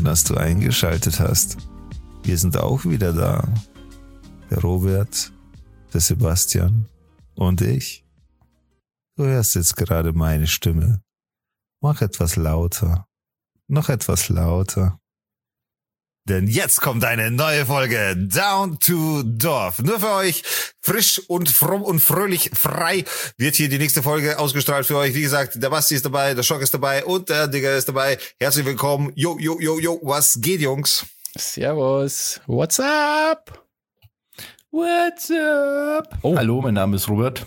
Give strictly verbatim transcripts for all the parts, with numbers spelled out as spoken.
dass du eingeschaltet hast. Wir sind auch wieder da. Der Robert, der Sebastian und ich. Du hörst jetzt gerade meine Stimme. Mach etwas lauter. Noch etwas lauter. Denn jetzt kommt eine neue Folge Down to Dorf. Nur für euch, frisch und fromm und fröhlich frei, wird hier die nächste Folge ausgestrahlt für euch. Wie gesagt, der Basti ist dabei, der Schock ist dabei und der Digger ist dabei. Herzlich willkommen. Jo, jo, jo, jo, was geht, Jungs? Servus. What's up? What's up? Oh, hallo, mein Name ist Robert.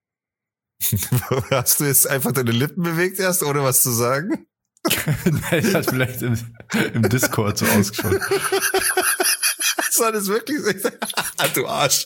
Hast du jetzt einfach deine Lippen bewegt erst, ohne was zu sagen? Nein, das hat vielleicht im, im Discord so ausgeschaut. Soll das wirklich sein? Du Arsch.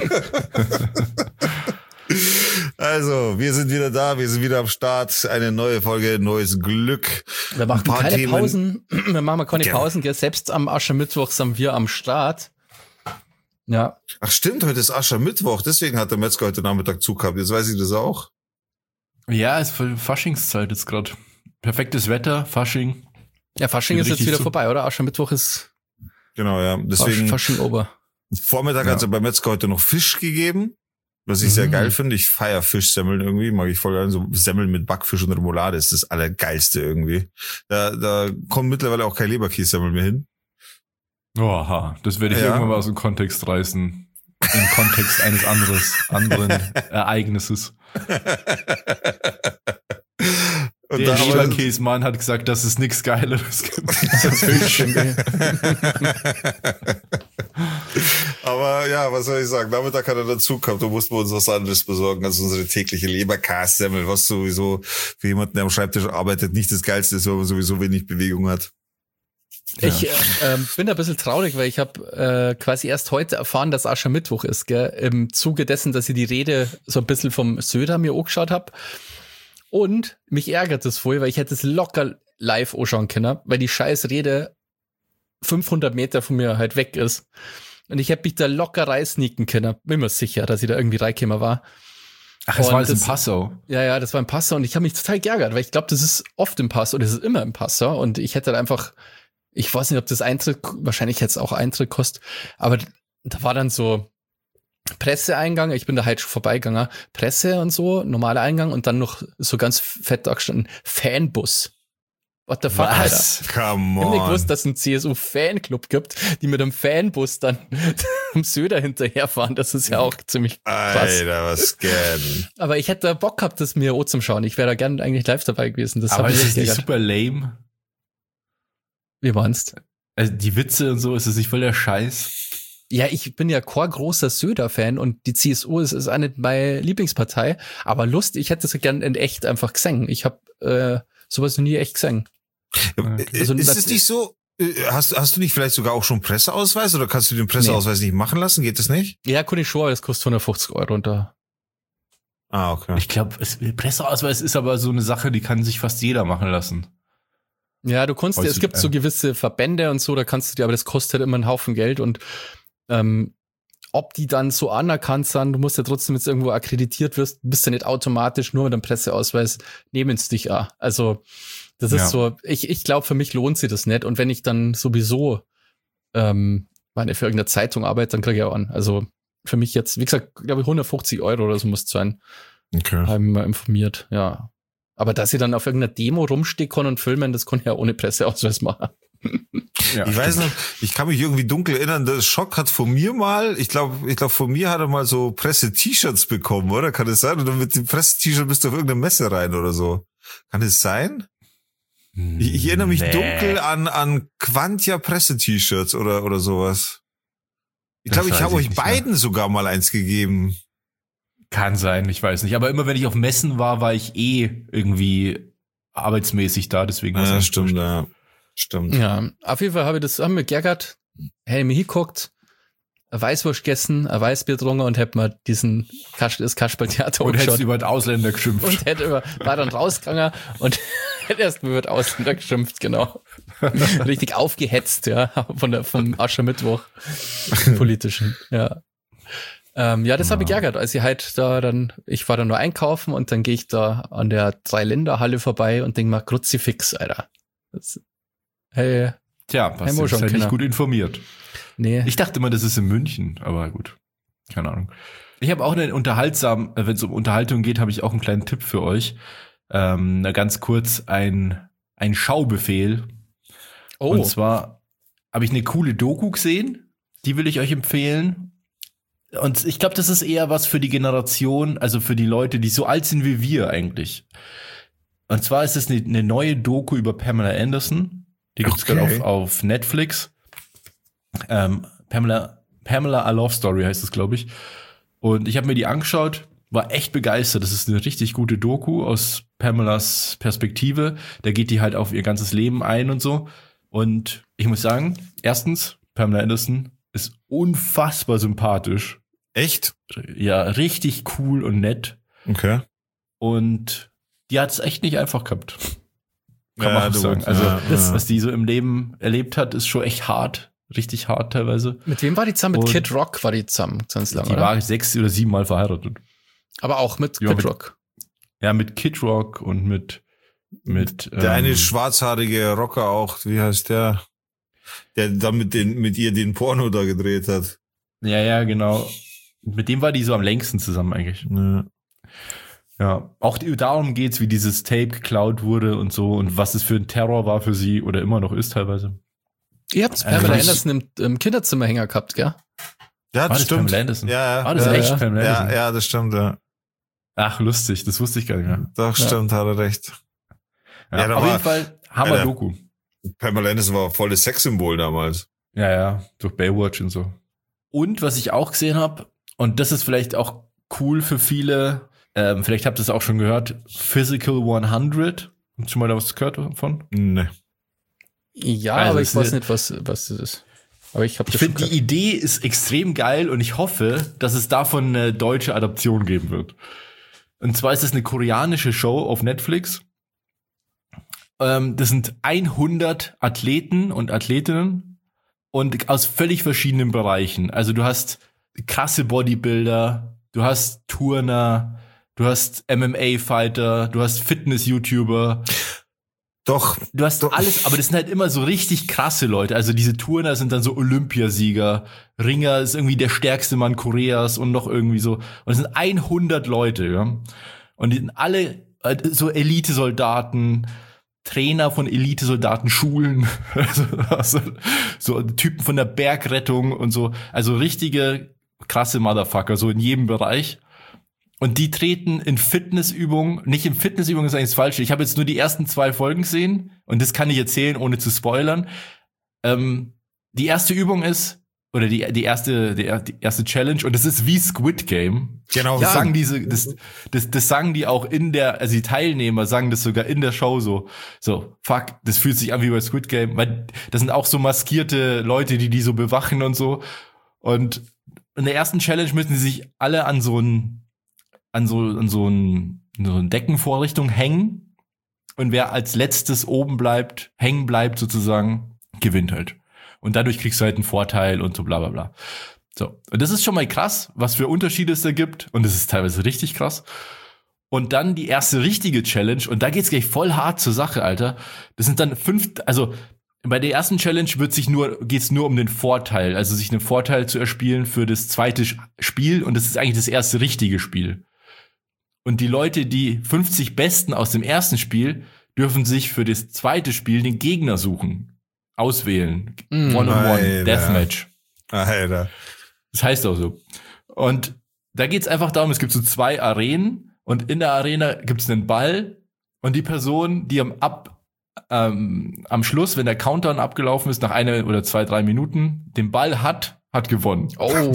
Also, wir sind wieder da, wir sind wieder am Start. Eine neue Folge, neues Glück. Wir machen keine Themen. Pausen. Wir machen keine genau. Pausen. Selbst am Aschermittwoch sind wir am Start. Ja. Ach stimmt, heute ist Aschermittwoch. Deswegen hat der Metzger heute Nachmittag Zug gehabt. Jetzt weiß ich das auch. Ja, es ist für Faschingszeit jetzt gerade. Perfektes Wetter, Fasching. Ja, Fasching ist jetzt wieder zu. vorbei, oder? Aschermittwoch ist genau, ja. Deswegen Fasching ober. Vormittag ja. hat es bei Metzger heute noch Fisch gegeben, was ich mhm. sehr geil finde. Ich feiere Fischsemmeln irgendwie, mag ich voll gerne. So Semmeln mit Backfisch und Remoulade ist das Allergeilste irgendwie. Da, da kommen mittlerweile auch keine Leberkässemmeln mehr hin. Oha, das werde ich ja. irgendwann mal aus dem Kontext reißen. Im Kontext eines anderes, anderen Ereignisses. Und der Leberkäsmann hat gesagt, dass es nichts Geileres gibt. Aber ja, was soll ich sagen? Nachmittag hat er dazu gehabt, da mussten wir uns was anderes besorgen als unsere tägliche Leberkässemmel, was sowieso für jemanden, der am Schreibtisch arbeitet, nicht das Geilste ist, weil man sowieso wenig Bewegung hat. Ja. Ich äh, bin ein bisschen traurig, weil ich habe äh, quasi erst heute erfahren, dass Aschermittwoch ist, gell? Im Zuge dessen, dass ich die Rede so ein bisschen vom Söder mir angeschaut habe. Und mich ärgert das voll, weil ich hätte es locker live anschauen können, weil die scheiß Rede fünfhundert Meter von mir halt weg ist. Und ich hätte mich da locker reinsneaken können. Bin mir sicher, dass ich da irgendwie reingekommen war. Ach, das und war jetzt das, in Passau? Ja, ja, das war in Passau. Und ich habe mich total geärgert, weil ich glaube, das ist oft im Passau, das ist immer im Passau. Und ich hätte halt einfach, ich weiß nicht, ob das Eintritt, wahrscheinlich hätte es auch Eintritt kostet, aber da war dann so Presseeingang, ich bin da halt schon vorbeigegangen, Presse und so, normaler Eingang und dann noch so ganz fett da gestanden, Fanbus. What the fuck, was? Alter? Come on. Ich hab nicht gewusst, dass es einen C S U-Fanclub gibt, die mit einem Fanbus dann am Söder hinterherfahren. Das ist ja auch ziemlich krass. Alter, was gern. Aber ich hätte Bock gehabt, das mir auch zum Schauen. Ich wäre da gerne eigentlich live dabei gewesen. Das aber ist das nicht super lame? Wie meinst? Also die Witze und so, ist das nicht voll der Scheiß? Ja, ich bin ja kein großer Söder-Fan und die C S U ist, ist auch nicht meine Lieblingspartei, aber Lust, ich hätte es gern in echt einfach gesehen. Ich habe äh, sowas noch nie echt gesehen. Okay. Also, ist es nicht so, hast, hast du nicht vielleicht sogar auch schon Presseausweis oder kannst du den Presseausweis nee. nicht machen lassen? Geht das nicht? Ja, kann ich schon, aber das kostet hundertfünfzig Euro und da. Ah, okay. Ich glaube, Presseausweis ist aber so eine Sache, die kann sich fast jeder machen lassen. Ja, du kannst, es gibt so gewisse Verbände und so, da kannst du dir, aber das kostet immer einen Haufen Geld und ähm, ob die dann so anerkannt sind, du musst ja trotzdem jetzt irgendwo akkreditiert wirst, bist du nicht automatisch nur mit einem Presseausweis, nehmen es dich auch. Also das ist ja. so, ich, ich glaube, für mich lohnt sich das nicht und wenn ich dann sowieso ähm, meine für irgendeine Zeitung arbeite, dann kriege ich auch an. Also für mich jetzt, wie gesagt, glaube ich hundertfünfzig Euro oder so muss es sein. Okay. Haben wir informiert, ja. Aber dass ich dann auf irgendeiner Demo rumstehe kann und filmen, das kann ich ja ohne Presseausweis machen. Ja, ich weiß noch, ich kann mich irgendwie dunkel erinnern, der Schock hat von mir mal, ich glaube, ich glaube von mir hat er mal so Presse-T-Shirts bekommen, oder? Kann das sein? Oder mit dem Presse-T-Shirt bist du auf irgendeine Messe rein oder so. Kann das sein? Ich, ich erinnere mich nee. dunkel an, an Quantia Presse-T-Shirts oder, oder sowas. Ich glaube, ich habe euch beiden mehr. sogar mal eins gegeben. Kann sein, ich weiß nicht. Aber immer wenn ich auf Messen war, war ich eh irgendwie arbeitsmäßig da, deswegen. Ja, stimmt, ja. Stimmt. Ja, auf jeden Fall habe ich das, haben wir geärgert, hätte ich mir hingeguckt, ein Weißwurst gegessen, ein Weißbier getrunken und hätte mir diesen Kas- das Kasperltheater und hätte über den Ausländer geschimpft. Und hätte über, war dann rausgegangen und hätte erst mal über den Ausländer geschimpft, genau. Richtig aufgehetzt, ja, von der, vom Aschermittwoch politischen, ja. Ähm, ja, das ja. habe ich geärgert, als ich halt da dann, ich war da nur einkaufen und dann gehe ich da an der Dreiländerhalle vorbei und denke mal, Kruzifix, Alter. Das, hey, Tja, Basti, du bist halt nicht gut informiert. Nee. Ich dachte immer, das ist in München, aber gut. Keine Ahnung. Ich habe auch einen unterhaltsamen, wenn es um Unterhaltung geht, habe ich auch einen kleinen Tipp für euch. Ähm, ganz kurz ein, ein Schaubefehl. Oh. Und zwar habe ich eine coole Doku gesehen, die will ich euch empfehlen. Und ich glaube, das ist eher was für die Generation, also für die Leute, die so alt sind wie wir eigentlich. Und zwar ist es eine, eine neue Doku über Pamela Anderson. Die gibt es Okay. gerade auf, auf Netflix. Ähm, Pamela, Pamela A Love Story heißt es, glaube ich. Und ich habe mir die angeschaut, war echt begeistert. Das ist eine richtig gute Doku aus Pamelas Perspektive. Da geht die halt auf ihr ganzes Leben ein und so. Und ich muss sagen, erstens, Pamela Anderson ist unfassbar sympathisch. Echt? Ja, richtig cool und nett. Okay. Und die hat es echt nicht einfach gehabt. Kann Ja, man auch du- sagen. Also, ja, das, ja. was die so im Leben erlebt hat, ist schon echt hart. Richtig hart teilweise. Mit wem war die zusammen? Mit Und- Kid Rock war die zusammen ganz lange, Die oder? war sechs oder sieben Mal verheiratet. Aber auch mit Ja, Kid mit- Rock. Ja, mit Kid Rock und mit, mit, Der eine ähm, schwarzhaarige Rocker auch, wie heißt der? Der dann mit, den, mit ihr den Porno da gedreht hat. ja, ja, genau. Mit dem war die so am längsten zusammen eigentlich. Ja. Ja, auch die, darum geht's, wie dieses Tape geklaut wurde und so und was es für ein Terror war für sie oder immer noch ist teilweise. Ihr habt Äh, Pamela ich- Anderson im, im Kinderzimmerhänger gehabt, gell? Ja, War das das stimmt. Pamela Anderson? Ja, ja. War das ja, echt ja. Pamela Ja, Anderson? ja, das stimmt, ja. Ach, lustig, das wusste ich gar nicht mehr. Doch, Ja. stimmt, hat er recht. Ja, Ja, da auf war- jeden Fall Alter. Hammer-Doku. Pamela Anderson war volles Sexsymbol damals. Ja, ja, durch Baywatch und so. Und was ich auch gesehen habe, und das ist vielleicht auch cool für viele, ähm, vielleicht habt ihr es auch schon gehört, Physical hundert. Habt ihr schon mal da was gehört davon? Ne. Ja, Also aber es ich weiß ist- nicht, was, was das ist. Aber ich habe Ich das schon finde, die gehört. Idee ist extrem geil und ich hoffe, dass es davon eine deutsche Adaption geben wird. Und zwar ist es eine koreanische Show auf Netflix. Ähm, das sind hundert Athleten und Athletinnen und aus völlig verschiedenen Bereichen. Also du hast krasse Bodybuilder, du hast Turner, du hast M M A-Fighter, du hast Fitness-YouTuber. Doch. Du hast Doch. alles, aber das sind halt immer so richtig krasse Leute. Also diese Turner sind dann so Olympiasieger. Ringer ist irgendwie der stärkste Mann Koreas und noch irgendwie so. Und es sind hundert Leute, ja. Und die sind alle äh, so Elitesoldaten, Trainer von Elitesoldaten, Schulen, also, also, so Typen von der Bergrettung und so. Also richtige krasse Motherfucker, so in jedem Bereich. Und die treten in Fitnessübungen, nicht in Fitnessübungen ist eigentlich das Falsche. Ich habe jetzt nur die ersten zwei Folgen gesehen und das kann ich erzählen, ohne zu spoilern. Ähm, die erste Übung ist, oder die, die erste, die, die erste Challenge, und das ist wie Squid Game. Genau. Das sagen diese, das, das, das sagen die auch in der, also die Teilnehmer sagen das sogar in der Show so, so, fuck, das fühlt sich an wie bei Squid Game, weil das sind auch so maskierte Leute, die die so bewachen und so. Und in der ersten Challenge müssen sie sich alle an so ein, an so, an so ein, so eine Deckenvorrichtung hängen. Und wer als letztes oben bleibt, hängen bleibt sozusagen, gewinnt halt. Und dadurch kriegst du halt einen Vorteil und so bla bla bla. So, und das ist schon mal krass, was für Unterschiede es da gibt. Und das ist teilweise richtig krass. Und dann die erste richtige Challenge. Und da geht's gleich voll hart zur Sache, Alter. Das sind dann fünf, also bei der ersten Challenge wird sich nur, geht's nur um den Vorteil. Also sich einen Vorteil zu erspielen für das zweite Spiel. Und das ist eigentlich das erste richtige Spiel. Und die Leute, die fünfzig Besten aus dem ersten Spiel, dürfen sich für das zweite Spiel den Gegner suchen. Auswählen. Mm. One-on-one. Alter. Deathmatch. Alter. Das heißt auch so. Und da geht's einfach darum, es gibt so zwei Arenen und in der Arena gibt's einen Ball und die Person, die am ab ähm, am Schluss, wenn der Countdown abgelaufen ist, nach einer oder zwei, drei Minuten, den Ball hat, hat gewonnen. Oh.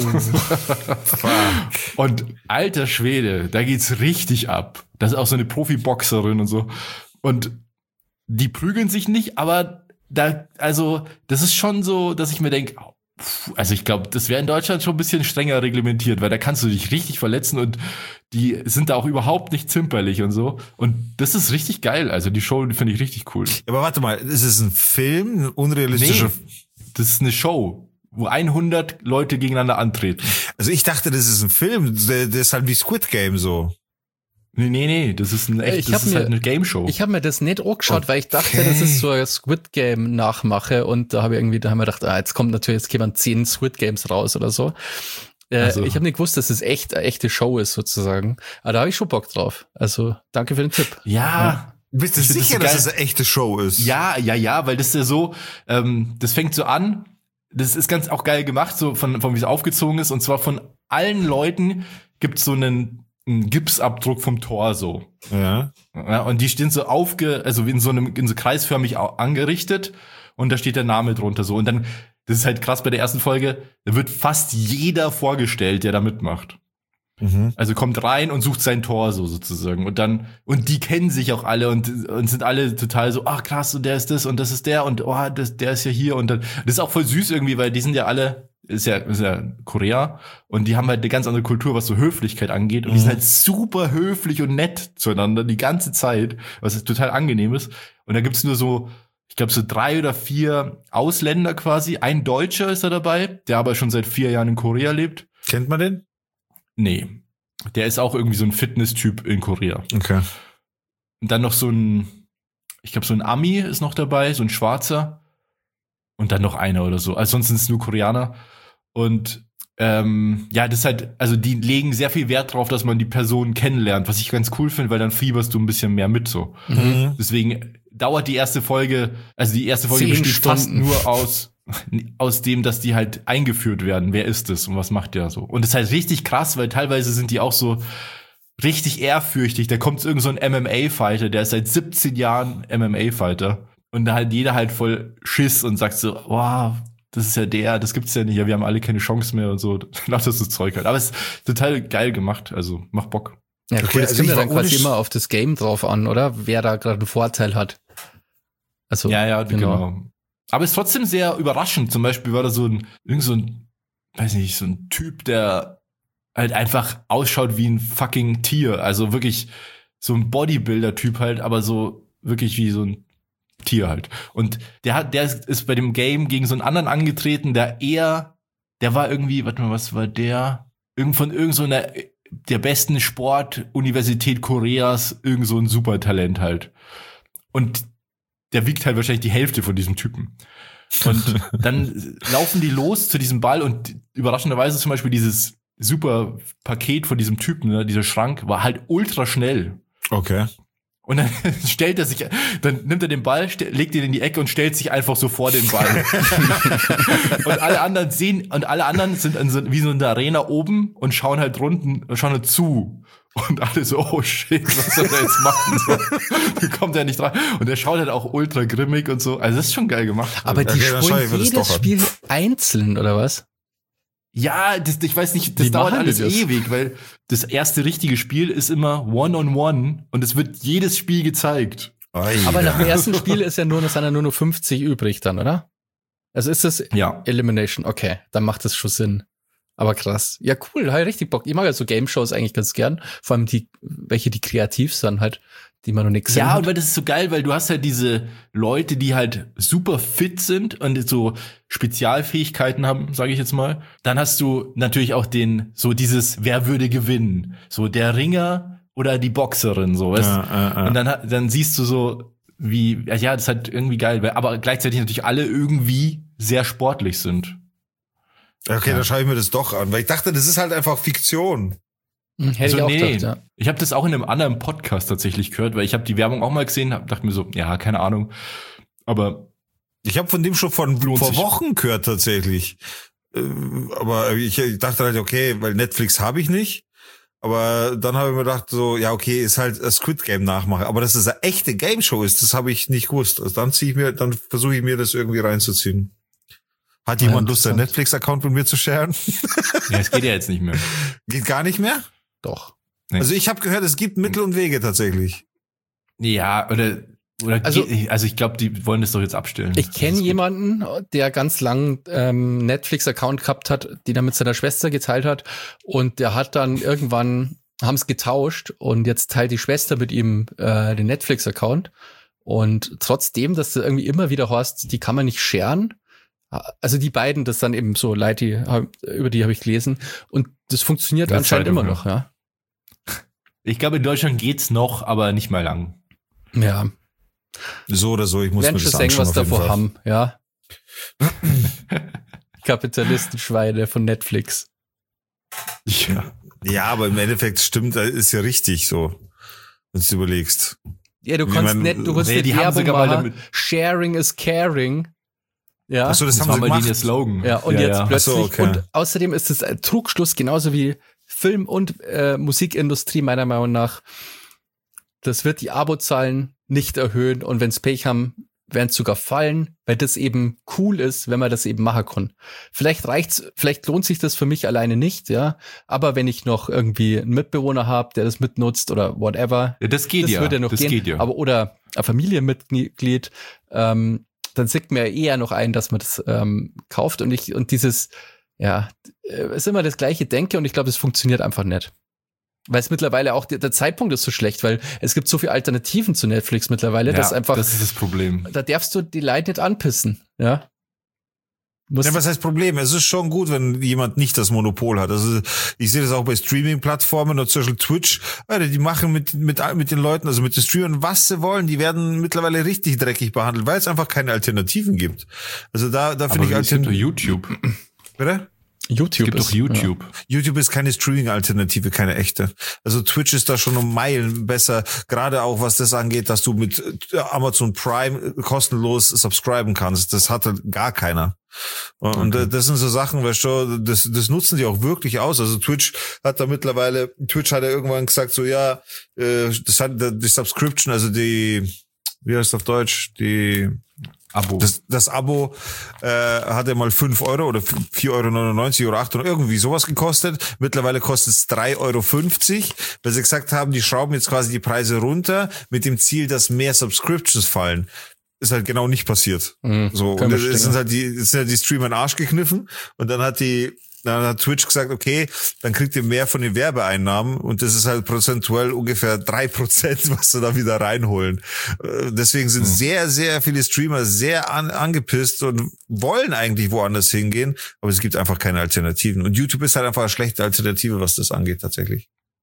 Und alter Schwede, da geht's richtig ab. Das ist auch so eine Profiboxerin und so. Und die prügeln sich nicht, aber da, also, das ist schon so, dass ich mir denke, also ich glaube, das wäre in Deutschland schon ein bisschen strenger reglementiert, weil da kannst du dich richtig verletzen und die sind da auch überhaupt nicht zimperlich und so. Und das ist richtig geil. Also die Show finde ich richtig cool. Aber warte mal, ist es ein Film, ein unrealistischer? Nee, das ist eine Show, wo hundert Leute gegeneinander antreten. Also ich dachte, das ist ein Film, der, der ist halt wie Squid Game so. Nee, nee, nee, das ist ein echt, ich das ist mir, halt eine Game-Show. Ich habe mir das nicht angeschaut, okay. weil ich dachte, das ist so ein Squid Game Nachmache und da habe ich irgendwie, da haben wir gedacht, ah, jetzt kommt natürlich, jetzt kämen zehn Squid Games raus oder so. Äh, also. Ich habe nicht gewusst, dass es echt eine echte Show ist sozusagen. Aber da habe ich schon Bock drauf. Also danke für den Tipp. Ja. ja. Bist du sicher, das dass es eine echte Show ist? Ja, ja, ja, weil das ist ja so, ähm, das fängt so an, das ist ganz auch geil gemacht, so von, von wie es aufgezogen ist und zwar von allen Leuten gibt's so einen ein Gipsabdruck vom Torso. Ja. Ja. Und die stehen so aufge, also in so einem, in so kreisförmig angerichtet und da steht der Name drunter so. Und dann, das ist halt krass bei der ersten Folge, da wird fast jeder vorgestellt, der da mitmacht. Mhm. Also kommt rein und sucht sein Torso sozusagen. Und dann, und die kennen sich auch alle und, und sind alle total so, ach krass, und der ist das und das ist der und oh, das, der ist ja hier und dann, das ist auch voll süß irgendwie, weil die sind ja alle, ist ja, ist ja Korea und die haben halt eine ganz andere Kultur, was so Höflichkeit angeht und mhm. die sind halt super höflich und nett zueinander die ganze Zeit, was total angenehm ist. Und da gibt's nur so, ich glaube so drei oder vier Ausländer quasi. Ein Deutscher ist da dabei, der aber schon seit vier Jahren in Korea lebt. Kennt man den? Nee. Der ist auch irgendwie so ein Fitness-Typ in Korea. Okay. Und dann noch so ein, ich glaube so ein Ami ist noch dabei, so ein Schwarzer. Und dann noch einer oder so. Also sonst sind es nur Koreaner. Und ähm, ja, das ist halt, also die legen sehr viel Wert drauf, dass man die Person kennenlernt, was ich ganz cool finde, weil dann fieberst du ein bisschen mehr mit so. Mhm. Deswegen dauert die erste Folge, also die erste Folge besteht Stunden. fast nur aus aus dem, dass die halt eingeführt werden. Wer ist es und was macht der so? Und das ist halt richtig krass, weil teilweise sind die auch so richtig ehrfürchtig. Da kommt irgend so ein M M A-Fighter, der ist seit siebzehn Jahren M M A-Fighter. Und da halt jeder halt voll Schiss und sagt so, wow, das ist ja der, das gibt's ja nicht, ja, wir haben alle keine Chance mehr und so. Lass das das Zeug halt. Aber es ist total geil gemacht, also macht Bock. Ja, cool, okay, das also kommt ja dann quasi immer auf das Game drauf an, oder? Wer da gerade einen Vorteil hat. Also, ja, ja, genau. genau. Aber es ist trotzdem sehr überraschend. Zum Beispiel war da so ein, irgend so ein, weiß nicht, so ein Typ, der halt einfach ausschaut wie ein fucking Tier. Also wirklich so ein Bodybuilder-Typ halt, aber so wirklich wie so ein Tier halt. Und der hat, der ist, ist bei dem Game gegen so einen anderen angetreten, der eher, der war irgendwie, warte mal, was war der? Irgend von irgend so einer, der besten Sportuniversität Koreas, irgend so ein Supertalent halt. Und der wiegt halt wahrscheinlich die Hälfte von diesem Typen. Und dann laufen die los zu diesem Ball und überraschenderweise zum Beispiel dieses super Paket von diesem Typen, ne, dieser Schrank, war halt ultra schnell. Okay. Und dann stellt er sich, dann nimmt er den Ball, legt ihn in die Ecke und stellt sich einfach so vor den Ball. Und alle anderen sehen, und alle anderen sind in so, wie so in der Arena oben und schauen halt unten, schauen halt zu. Und alle so, oh shit, was soll er jetzt machen? So, kommt er nicht dran. Und er schaut halt auch ultra grimmig und so. Also das ist schon geil gemacht. Aber die okay, spielen jedes Spiel einzeln, oder was? Ja, das, ich weiß nicht, das Wie dauert alles das? ewig, weil das erste richtige Spiel ist immer One-on-One und es wird jedes Spiel gezeigt. Oh, ja. Aber nach dem ersten Spiel ist ja nur, es sind ja nur noch fünfzig übrig dann, oder? Also ist das ja. Elimination, okay, dann macht das schon Sinn. Aber krass. Ja, cool, da hab ich richtig Bock. Ich mag ja so Game-Shows eigentlich ganz gern. Vor allem die, welche die kreativ sind halt, die man noch nicht gesehen Ja, hat. und weil das ist so geil, weil du hast halt diese Leute, die halt super fit sind und so Spezialfähigkeiten haben, sage ich jetzt mal. Dann hast du natürlich auch den, so dieses, wer würde gewinnen? So der Ringer oder die Boxerin, so, weißt du? Ja, äh, äh. Und dann, dann siehst du so, wie, ja, das ist halt irgendwie geil, weil, aber gleichzeitig natürlich alle irgendwie sehr sportlich sind. Okay, ja. Dann schaue ich mir das doch an, weil ich dachte, das ist halt einfach Fiktion. Hm, hätte also, ich auch nee, gedacht, ja. Ich habe das auch in einem anderen Podcast tatsächlich gehört, weil ich habe die Werbung auch mal gesehen, hab, dachte mir so, ja, keine Ahnung. Aber ich habe von dem schon von vor Wochen gehört tatsächlich. Aber ich, ich dachte halt, okay, weil Netflix habe ich nicht. Aber dann habe ich mir gedacht, so, ja, okay, ist halt ein Squid Game Nachmache. Aber dass es eine echte Game Show ist, das habe ich nicht gewusst. Also dann ziehe ich mir, dann versuche ich mir das irgendwie reinzuziehen. Hat jemand ja, Lust, seinen Netflix-Account mit mir zu sharen? Ja, es geht ja jetzt nicht mehr. Geht gar nicht mehr? Doch. Nee. Also ich habe gehört, es gibt Mittel und Wege tatsächlich. Ja, oder, oder also, also ich glaube, die wollen das doch jetzt abstellen. Ich kenne jemanden, der ganz lang ähm, Netflix-Account gehabt hat, den er mit seiner Schwester geteilt hat. Und der hat dann irgendwann, haben es getauscht und jetzt teilt die Schwester mit ihm äh, den Netflix-Account. Und trotzdem, dass du irgendwie immer wieder hörst, die kann man nicht sharen. Also die beiden, das dann eben so Leute, die, über die habe ich gelesen. Und das funktioniert anscheinend immer noch, ja. Ich glaube, in Deutschland geht's noch, aber nicht mal lang. Ja. So oder so, ich muss Werden mir schon das sagen, anschauen. was auf jeden davor Fall. haben, ja. Kapitalistenschweine von Netflix. Ja. Ja, aber im Endeffekt stimmt, ist ja richtig so, wenn du überlegst. Ja, du Ich kannst mein, nicht, du kannst nee, nicht die haben Werbung sogar mal machen. damit- Sharing is caring. Ja. Achso, das, Das haben war sie mal gemacht. der Slogan. Ja, und ja, jetzt ja. plötzlich. Ach so, okay. Und außerdem ist es ein Trugschluss, genauso wie Film- und äh, Musikindustrie, meiner Meinung nach. Das wird die Abozahlen nicht erhöhen und wenn es Pech haben, werden es sogar fallen, weil das eben cool ist, wenn man das eben machen kann. Vielleicht reicht's, vielleicht lohnt sich das für mich alleine nicht, ja. Aber wenn ich noch irgendwie einen Mitbewohner habe, der das mitnutzt oder whatever, Ja, das geht das ja. würde ja noch das gehen. geht ja. Aber oder ein Familienmitglied, ähm, dann sieht mir eher noch ein, dass man das ähm, kauft und ich und dieses, ja, äh, ist immer das gleiche Denke und ich glaube, es funktioniert einfach nicht. Weil es mittlerweile auch, der, der Zeitpunkt ist so schlecht, weil es gibt so viele Alternativen zu Netflix mittlerweile, ja, dass einfach, das ist das Problem. da darfst du die Leute nicht anpissen, ja. Musst Ja, was heißt Problem? Es ist schon gut, wenn jemand nicht das Monopol hat. Also ich sehe das auch bei Streaming-Plattformen und zum Beispiel Twitch. Alter, die machen mit mit mit den Leuten, also mit den Streamern, was sie wollen. Die werden mittlerweile richtig dreckig behandelt, weil es einfach keine Alternativen gibt. Also da da finde ich Aber es gibt doch Alternativen. YouTube. Bitte? YouTube Es gibt doch ist, YouTube. YouTube ist keine Streaming-Alternative, keine echte. Also Twitch ist da schon um Meilen besser, gerade auch was das angeht, dass du mit Amazon Prime kostenlos subscriben kannst. Das hat halt gar keiner. Und Okay. das sind so Sachen, weißt du, das, das nutzen die auch wirklich aus. Also Twitch hat da mittlerweile, Twitch hat ja irgendwann gesagt, so ja, äh, das hat die Subscription, also die, wie heißt es auf Deutsch, die Abo. Das, das Abo äh, hat ja mal fünf Euro oder vier Euro neunundneunzig oder acht Euro, irgendwie sowas gekostet. Mittlerweile kostet es drei Euro fünfzig, weil sie gesagt haben, die schrauben jetzt quasi die Preise runter mit dem Ziel, dass mehr Subscriptions fallen. Ist halt genau nicht passiert. Mhm, So, kann und es verstehen. sind halt die, es sind halt die Streamer in den Arsch gekniffen und dann hat die Dann hat Twitch gesagt, okay, dann kriegt ihr mehr von den Werbeeinnahmen und das ist halt prozentuell ungefähr drei Prozent, was sie da wieder reinholen. Äh, Deswegen sind Mhm. sehr, sehr viele Streamer sehr an, angepisst und wollen eigentlich woanders hingehen, aber es gibt einfach keine Alternativen. Und YouTube ist halt einfach eine schlechte Alternative, was das angeht tatsächlich.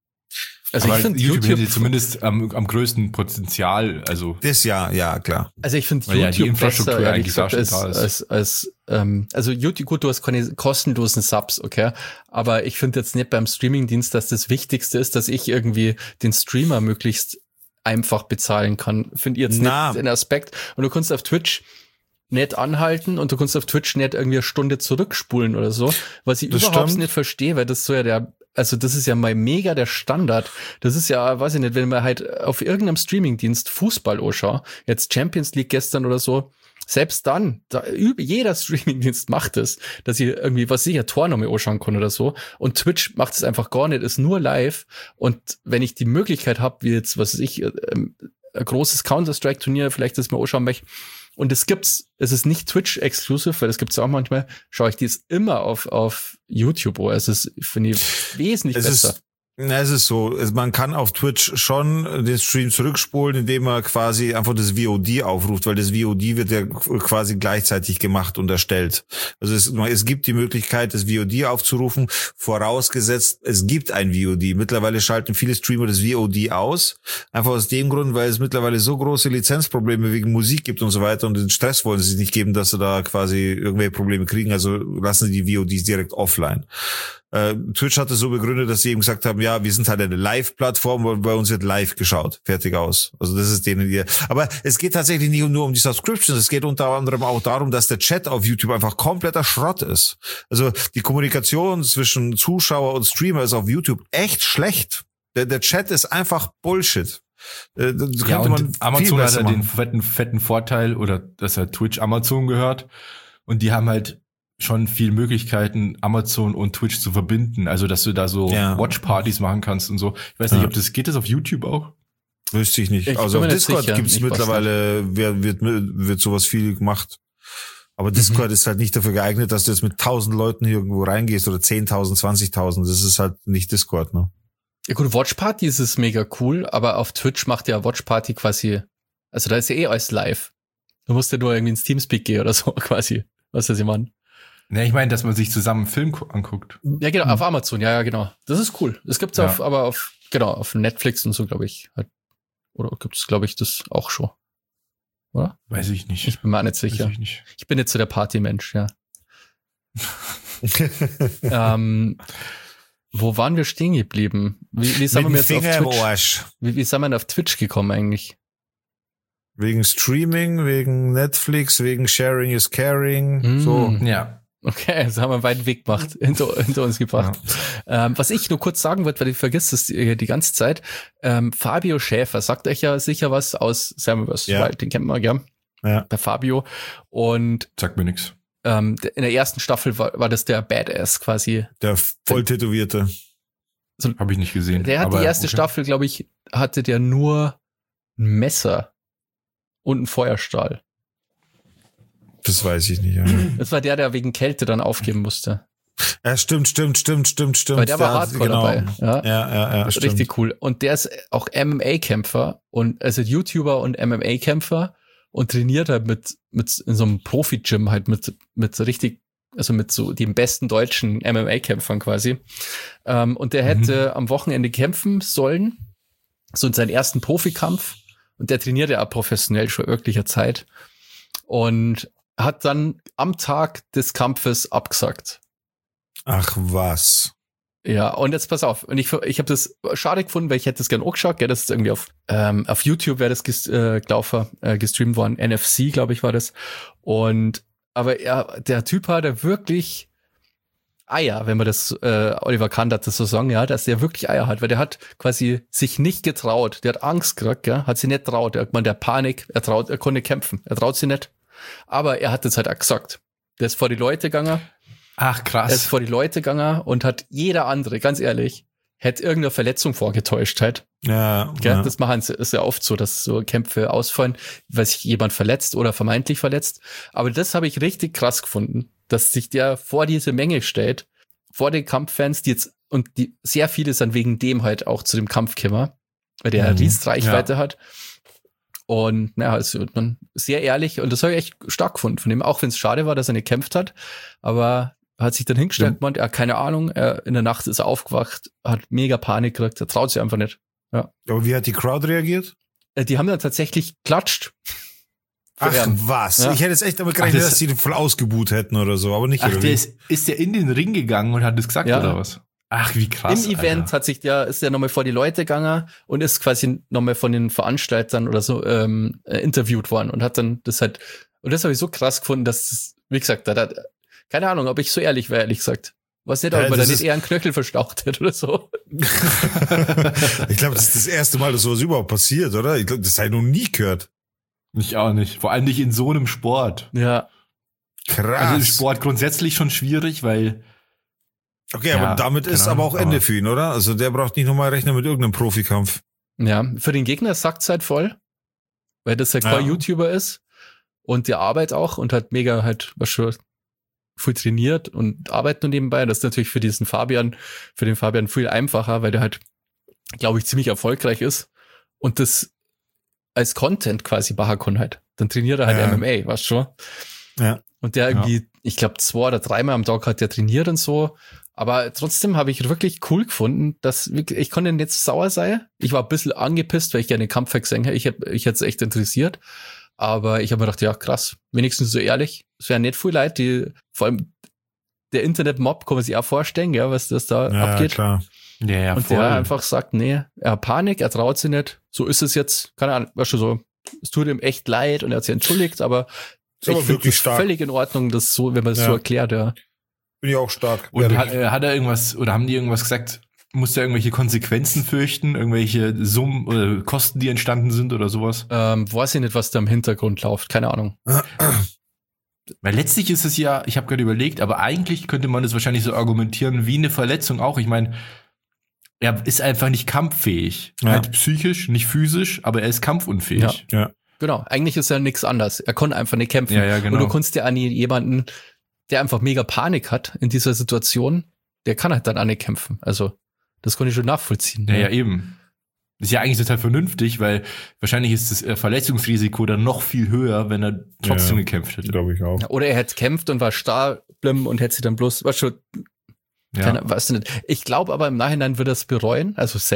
Also Aber ich finde YouTube, YouTube, hätte zumindest am, am größten Potenzial, also Das ja, ja, klar. also ich finde Weil ja die YouTube Infrastruktur besser, ehrlich eigentlich da gesagt, schon als, da als, als ähm, also YouTube, gut, du hast keine kostenlosen Subs, okay, aber ich finde jetzt nicht beim Streamingdienst, dass das Wichtigste ist, dass ich irgendwie den Streamer möglichst einfach bezahlen kann. Finde ich jetzt Na. nicht den Aspekt. Und du kannst auf Twitch nicht anhalten und du kannst auf Twitch nicht irgendwie eine Stunde zurückspulen oder so, was ich Das überhaupt stimmt. nicht verstehe, weil das so ja der, also das ist ja mal mega der Standard. Das ist ja, weiß ich nicht, wenn man halt auf irgendeinem Streamingdienst Fußball anschaut, jetzt Champions League gestern oder so, selbst dann, da, üb- jeder Streamingdienst macht es, dass ich irgendwie, was ich, ein Tor noch mal anschauen kann oder so. Und Twitch macht es einfach gar nicht, ist nur live. Und wenn ich die Möglichkeit habe, wie jetzt, was weiß ich, ähm, ein großes Counter-Strike-Turnier, vielleicht das mal anschauen möchte, und es gibt's, es ist nicht Twitch-exclusive, weil das gibt's auch manchmal, schaue ich dies immer auf, auf YouTube an. Es ist, finde ich, wesentlich Es besser. ist, na, es ist so, es, man kann auf Twitch schon den Stream zurückspulen, indem man quasi einfach das V O D aufruft, weil das V O D wird ja quasi gleichzeitig gemacht und erstellt. Also es, es gibt die Möglichkeit, das V O D aufzurufen, vorausgesetzt, es gibt ein V O D. Mittlerweile schalten viele Streamer das V O D aus, einfach aus dem Grund, weil es mittlerweile so große Lizenzprobleme wegen Musik gibt und so weiter und den Stress wollen sie sich nicht geben, dass sie da quasi irgendwelche Probleme kriegen, also lassen sie die V O Ds direkt offline. Äh, Twitch hat es so begründet, dass sie eben gesagt haben, ja, wir sind halt eine Live-Plattform, weil bei uns wird live geschaut. Fertig aus. Also das ist denen ihr. Aber es geht tatsächlich nicht nur um die Subscriptions, es geht unter anderem auch darum, dass der Chat auf YouTube einfach kompletter Schrott ist. Also die Kommunikation zwischen Zuschauer und Streamer ist auf YouTube echt schlecht. Der, der Chat ist einfach Bullshit. Äh, Das könnte ja, und man Amazon viel hat besser ja den machen. fetten, fetten Vorteil, oder dass halt Twitch Amazon gehört. Und die haben halt schon viel Möglichkeiten, Amazon und Twitch zu verbinden. Also, dass du da so Ja. Watchpartys machen kannst und so. Ich weiß nicht, Ja. ob das, geht das auf YouTube auch? Wüsste ich nicht. Ich also bin auf mir nicht Discord sicher. gibt es Ich weiß mittlerweile, wird, wird, wird sowas viel gemacht. Aber Discord ist halt nicht dafür geeignet, dass du jetzt mit tausend Leuten hier irgendwo reingehst oder zehntausend, zwanzigtausend. Das ist halt nicht Discord, ne? Ja gut, Watchparty ist es mega cool, aber auf Twitch macht ja Watchparty quasi, also da ist ja eh alles live. Du musst ja nur irgendwie ins Teamspeak gehen oder so quasi. Was das ich meine? Ne, ich meine, dass man sich zusammen einen Film gu- anguckt. Ja, genau, auf Amazon, ja, ja, genau. Das ist cool. Das gibt's Ja. auf, aber auf Genau, auf Netflix und so, glaube ich. Oder gibt es, glaube ich, das auch schon? Oder? Weiß ich nicht. Ich bin mir auch nicht sicher. Ich, nicht. ich bin jetzt so der Partymensch, ja. ähm, wo waren wir stehen geblieben? Wie, wie sind wir jetzt auf Twitch? Wie, wie sind wir denn auf Twitch gekommen eigentlich? Wegen Streaming, wegen Netflix, wegen Sharing is Caring. Mm, so. Ja. Okay, das haben wir einen weiten Weg gemacht, hinter, hinter uns gebracht. Ja. Ähm, was ich nur kurz sagen wollte, weil ich vergesse das die, die ganze Zeit, ähm, Fabio Schäfer, sagt euch ja sicher was aus Samverse, ja. Den kennt man, ja. ja. Der Fabio. Und sagt mir nichts. Ähm, in der ersten Staffel war, war das der Badass quasi. Der voll tätowierte. So, habe ich nicht gesehen. Der hat aber, die erste okay. Staffel, glaube ich, hatte der nur ein Messer und einen Feuerstahl. Das weiß ich nicht. Ja. Das war der, der wegen Kälte dann aufgeben musste. Ja, stimmt, stimmt, stimmt, stimmt, stimmt. Weil der war Hardcore genau. dabei. Ja, ja, ja, ja richtig stimmt. cool. Und der ist auch M M A-Kämpfer und also YouTuber und M M A-Kämpfer und trainiert halt mit mit in so einem Profi-Gym halt mit mit so richtig, also mit so den besten deutschen M M A-Kämpfern quasi. Ähm, und der hätte mhm. am Wochenende kämpfen sollen, so in seinen ersten Profikampf. Und der trainiert ja auch professionell schon wirklicher Zeit und hat dann am Tag des Kampfes abgesagt. Ach was. Ja, und jetzt pass auf. Und ich, ich habe das schade gefunden, weil ich hätte das gerne auch geschaut. Gell? Das ist irgendwie auf, ähm, auf YouTube wäre das ges, äh, gelaufen, äh, gestreamt worden. N F C, glaube ich, war das. Und aber ja, der Typ hat ja wirklich Eier, wenn man das, äh, Oliver Kahn hat das so sagen, ja, dass der wirklich Eier hat, weil der hat quasi sich nicht getraut. Der hat Angst gekriegt, gell? Hat sich nicht traut. Er, man, der Panik, er traut, er konnte kämpfen. Er traut sich nicht. Aber er hat das halt auch gesagt. Der ist vor die Leute gegangen. Ach, krass. Er ist vor die Leute gegangen und hat jeder andere, ganz ehrlich, hätte irgendeine Verletzung vorgetäuscht halt. Ja, ja. ja. Das machen sie, ist ja oft so, dass so Kämpfe ausfallen, weil sich jemand verletzt oder vermeintlich verletzt. Aber das habe ich richtig krass gefunden, dass sich der vor diese Menge stellt, vor den Kampffans, die jetzt, und die sehr viele sind wegen dem halt auch zu dem Kampf gekommen, weil der mhm. Riesreichweite ja. hat. Und naja, also man sehr ehrlich, und das habe ich echt stark gefunden von ihm, auch wenn es schade war, dass er nicht gekämpft hat, aber hat sich dann hingestellt und gemeint, er hat keine Ahnung, er, in der Nacht ist er aufgewacht, hat mega Panik gekriegt, er traut sich einfach nicht. Ja. Aber wie hat die Crowd reagiert? Die haben dann tatsächlich klatscht. Ach was, ja. Ich hätte jetzt echt damit gerechnet, Ach, das dass die voll ausgebuht hätten oder so, aber nicht. Ach, der ist, ist der in den Ring gegangen und hat das gesagt ja. oder was? Ach, wie krass. Im Event Alter. hat sich der, ist der nochmal vor die Leute gegangen und ist quasi nochmal von den Veranstaltern oder so ähm, äh, interviewt worden und hat dann das halt, und das habe ich so krass gefunden, dass, wie gesagt, da, da, keine Ahnung, ob ich so ehrlich wäre, ehrlich gesagt. Was nicht, ob ja, man da nicht eher einen Knöchel verstaucht hätte oder so. Ich glaube, das ist das erste Mal, dass sowas überhaupt passiert, oder? Ich glaube, das habe ich noch nie gehört. Ich auch nicht. Vor allem nicht in so einem Sport. Ja. Krass. Also im Sport grundsätzlich schon schwierig, weil Okay, ja, aber damit ist aber auch Ende für ihn, oder? Also der braucht nicht nochmal rechnen mit irgendeinem Profikampf. Ja, für den Gegner sagt es halt voll, weil das ja kein ja. YouTuber ist und der arbeitet auch und hat mega halt was schon viel trainiert und arbeitet nur nebenbei. Das ist natürlich für diesen Fabian, für den Fabian viel einfacher, weil der halt, glaube ich, ziemlich erfolgreich ist und das als Content quasi machen kann halt. Dann trainiert er halt ja. M M A, weißt du schon? Ja. Und der irgendwie, ja. ich glaube, zwei oder dreimal am Tag hat der trainiert und so. Aber trotzdem habe ich wirklich cool gefunden, dass ich konnte nicht sauer sein. Ich war ein bisschen angepisst, weil ich gerne Kampf gesehen hätte. Ich hätte ich hätte es echt interessiert. Aber ich habe mir gedacht, ja krass, wenigstens so ehrlich. Es wären nicht viel Leute, die, vor allem der Internet-Mob, kann man sich auch vorstellen, ja, was das da ja, abgeht. Klar. Ja, ja, und voll. der einfach sagt, nee, er hat Panik, er traut sich nicht. So ist es jetzt. Keine Ahnung, weißt du, so, es tut ihm echt leid und er hat sich entschuldigt, aber ist ich finde es völlig in Ordnung, das so, wenn man das ja. so erklärt, ja. Bin ich auch stark. Und hat, äh, hat er irgendwas, oder haben die irgendwas gesagt, muss er irgendwelche Konsequenzen fürchten, irgendwelche Summen oder Kosten, die entstanden sind oder sowas? Ähm, weiß ich nicht, was da im Hintergrund läuft, keine Ahnung. Weil letztlich ist es ja, ich habe gerade überlegt, aber eigentlich könnte man das wahrscheinlich so argumentieren wie eine Verletzung auch. Ich meine, er ist einfach nicht kampffähig. Ja. Halt psychisch, nicht physisch, aber er ist kampfunfähig. Ja. ja. Genau, eigentlich ist ja nichts anders. Er konnte einfach nicht kämpfen. Ja, ja, genau. Und du kannst ja an jemanden, der einfach mega Panik hat in dieser Situation, der kann halt dann auch nicht kämpfen. Also, das konnte ich schon nachvollziehen. Ja, ja, ja, eben. Das ist ja eigentlich total vernünftig, weil wahrscheinlich ist das Verletzungsrisiko dann noch viel höher, wenn er trotzdem ja, gekämpft hätte. Glaube ich auch. Oder er hätte gekämpft und war starr und hätte sie dann bloß, was schon, ja. keine, weißt du nicht. Ich glaube aber im Nachhinein wird er es bereuen, also safe,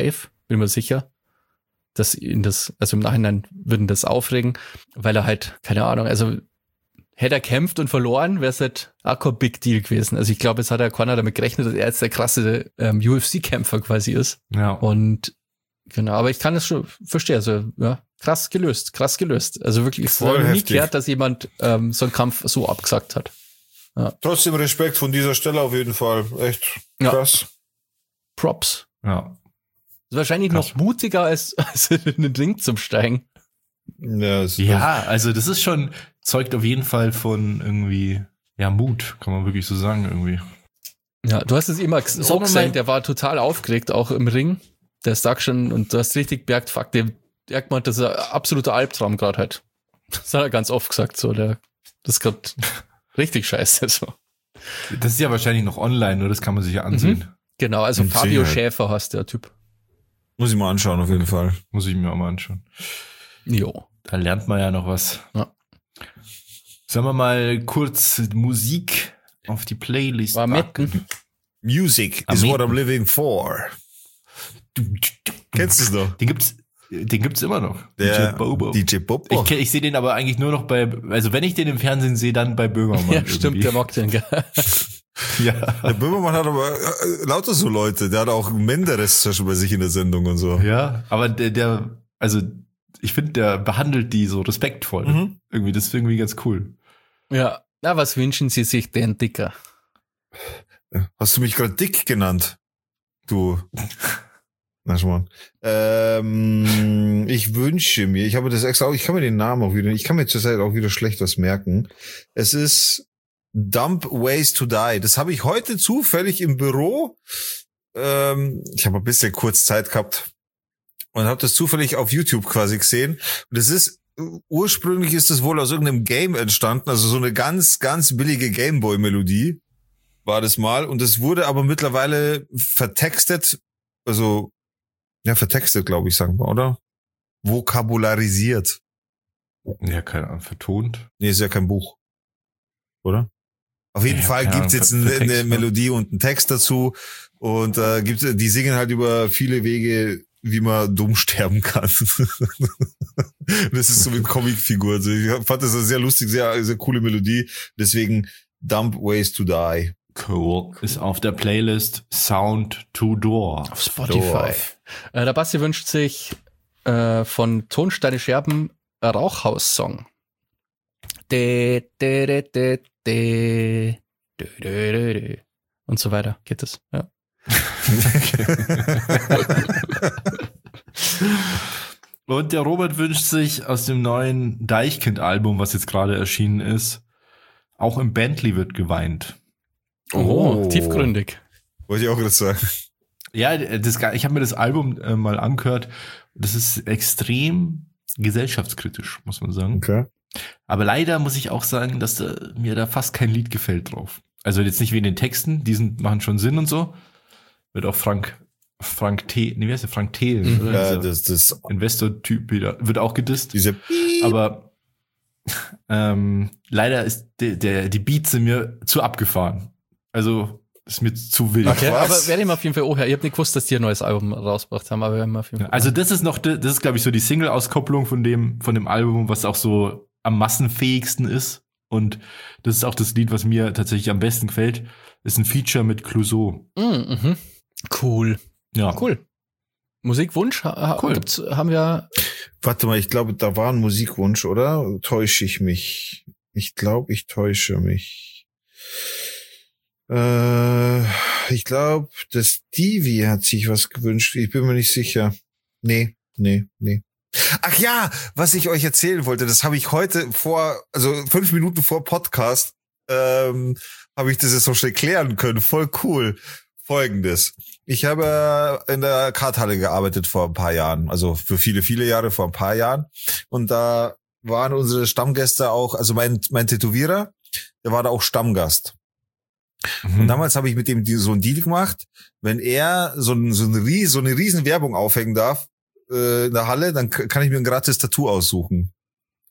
bin mir sicher, dass ihn das, also im Nachhinein würden das aufregen, weil er halt, keine Ahnung, also hätte er kämpft und verloren, wäre es halt auch kein Big Deal gewesen. Also ich glaube, es hat ja keiner damit gerechnet, dass er jetzt der krasse ähm, U F C-Kämpfer quasi ist. Ja. Und genau, aber ich kann es schon verstehen. Also ja, krass gelöst, krass gelöst. Also wirklich, es Voll ist nie heftig. gehört, dass jemand ähm, so einen Kampf so abgesagt hat. Ja. Trotzdem Respekt von dieser Stelle auf jeden Fall. Echt Ja. krass. Props. Ja. Ist wahrscheinlich Krass. noch mutiger als, als in den Ring zum Steigen. Ja, es- Ja, also das ist schon, zeugt auf jeden Fall von irgendwie, ja, Mut, kann man wirklich so sagen irgendwie. Ja, du hast es immer Sagen so wir gesagt, mal- der war total aufgeregt, auch im Ring. Der sagt schon, und du hast richtig gemerkt, fuck, der, der hat gemeint, das ist ein absoluter Albtraum gerade halt. Das hat er ganz oft gesagt, so, der, das ist gerade richtig scheiße, so. Das ist ja wahrscheinlich noch online, nur das kann man sich ja ansehen. Genau, also Mit Fabio Sicherheit. Schäfer heißt der Typ. Muss ich mal anschauen, auf jeden Fall. Muss ich mir auch mal anschauen. Jo. Da lernt man ja noch was. Ja. Sollen wir mal kurz Musik auf die Playlist War packen? Metten. Music Am is what Mieten. I'm living for. Kennst du es noch? Den gibt's, den gibt's immer noch. Der D J Bobo. D J Bobo. Ich, kenn- ich sehe den aber eigentlich nur noch bei, also wenn ich den im Fernsehen sehe, dann bei Böhmermann. Ja, stimmt, irgendwie. der mag den, gell? Ja. Der Böhmermann hat aber äh, lauter so Leute. Der hat auch Menderes schon bei sich in der Sendung und so. Ja, aber der, der, also ich finde, der behandelt die so respektvoll. Mhm. Irgendwie, das ist irgendwie ganz cool. Ja. Na, was wünschen Sie sich denn, Dicker? Hast du mich gerade dick genannt? Du. Na schon mal. Ähm, ich wünsche mir, ich habe das extra, auch- ich kann mir den Namen auch wieder, ich kann mir zurzeit auch wieder schlecht was merken. Es ist Dumb Ways to Die. Das habe ich heute zufällig im Büro. Ähm, ich habe ein bisschen kurz Zeit gehabt und habe das zufällig auf YouTube quasi gesehen. Und das ist, ursprünglich ist das wohl aus irgendeinem Game entstanden, also so eine ganz, ganz billige Gameboy-Melodie war das mal. Und das wurde aber mittlerweile vertextet, also, ja, vertextet, glaube ich, sagen wir, oder? Vokabularisiert. Ja, keine Ahnung, vertont. Nee, ist ja kein Buch. Oder? Auf jeden Ja, Fall keine gibt's Ahnung, jetzt für- eine, für Text, eine ne? Melodie und einen Text dazu. Und äh, gibt's, die singen halt über viele Wege, wie man dumm sterben kann. Das ist so mit Comicfigur. Also ich fand das eine sehr lustig, sehr, sehr coole Melodie. Deswegen Dumb Ways to Die. Cool. Ist auf der Playlist Sound to Door. Auf Spotify. Dorf. Äh, der Basti wünscht sich äh, von Tonsteine Scherben ein Rauchhaus-Song. De, de, de, de, de, de, de, de, de. Und so weiter geht es. Ja. Und der Robert wünscht sich aus dem neuen Deichkind-Album, was jetzt gerade erschienen ist, auch im Bentley wird geweint. Oh, tiefgründig. Wollte ich auch gerade sagen. Ja, das, ich habe mir das Album äh, mal angehört. Das ist extrem gesellschaftskritisch, muss man sagen. Okay. Aber leider muss ich auch sagen, dass da, mir da fast kein Lied gefällt drauf. Also jetzt nicht wegen den Texten, die sind, machen schon Sinn und so. Wird auch Frank, Frank T, nee, wie heißt der? Frank Thelen, Mhm. oder? Ja, Dieser das, das, Investor-Typ wieder, wird auch gedisst. diese Aber ähm, leider ist der, der, die Beats sind mir zu abgefahren. Also ist mir zu wild. Okay, was? aber werde ich mal auf jeden Fall auch her. Ich habe nicht gewusst, dass die ein neues Album rausgebracht haben, aber wir haben auf jeden Ja, Fall. also das ist noch, das ist glaube ich so die Single-Auskopplung von dem, von dem Album, was auch so am massenfähigsten ist. Und das ist auch das Lied, was mir tatsächlich am besten gefällt. Ist ein Feature mit Clouseau. Mhm, mhm. Cool. Ja, Cool. Musikwunsch ha Cool. gibt's, haben wir. Warte mal, ich glaube, da war ein Musikwunsch, oder? Täusche ich mich? Ich glaube, ich täusche mich. Äh, ich glaube, das Stevie hat sich was gewünscht. Ich bin mir nicht sicher. Nee, nee, nee. Ach ja, was ich euch erzählen wollte, das habe ich heute vor, also fünf Minuten vor Podcast, ähm, habe ich das jetzt noch schnell klären können. Voll cool. Folgendes. Ich habe in der Karthalle gearbeitet vor ein paar Jahren, also für viele, viele Jahre vor ein paar Jahren. Und da waren unsere Stammgäste auch, also mein, mein Tätowierer, der war da auch Stammgast. Mhm. Und damals habe ich mit dem so einen Deal gemacht, wenn er so, ein, so, eine, Ries, so eine riesen Werbung aufhängen darf äh, in der Halle, dann k- kann ich mir ein gratis Tattoo aussuchen.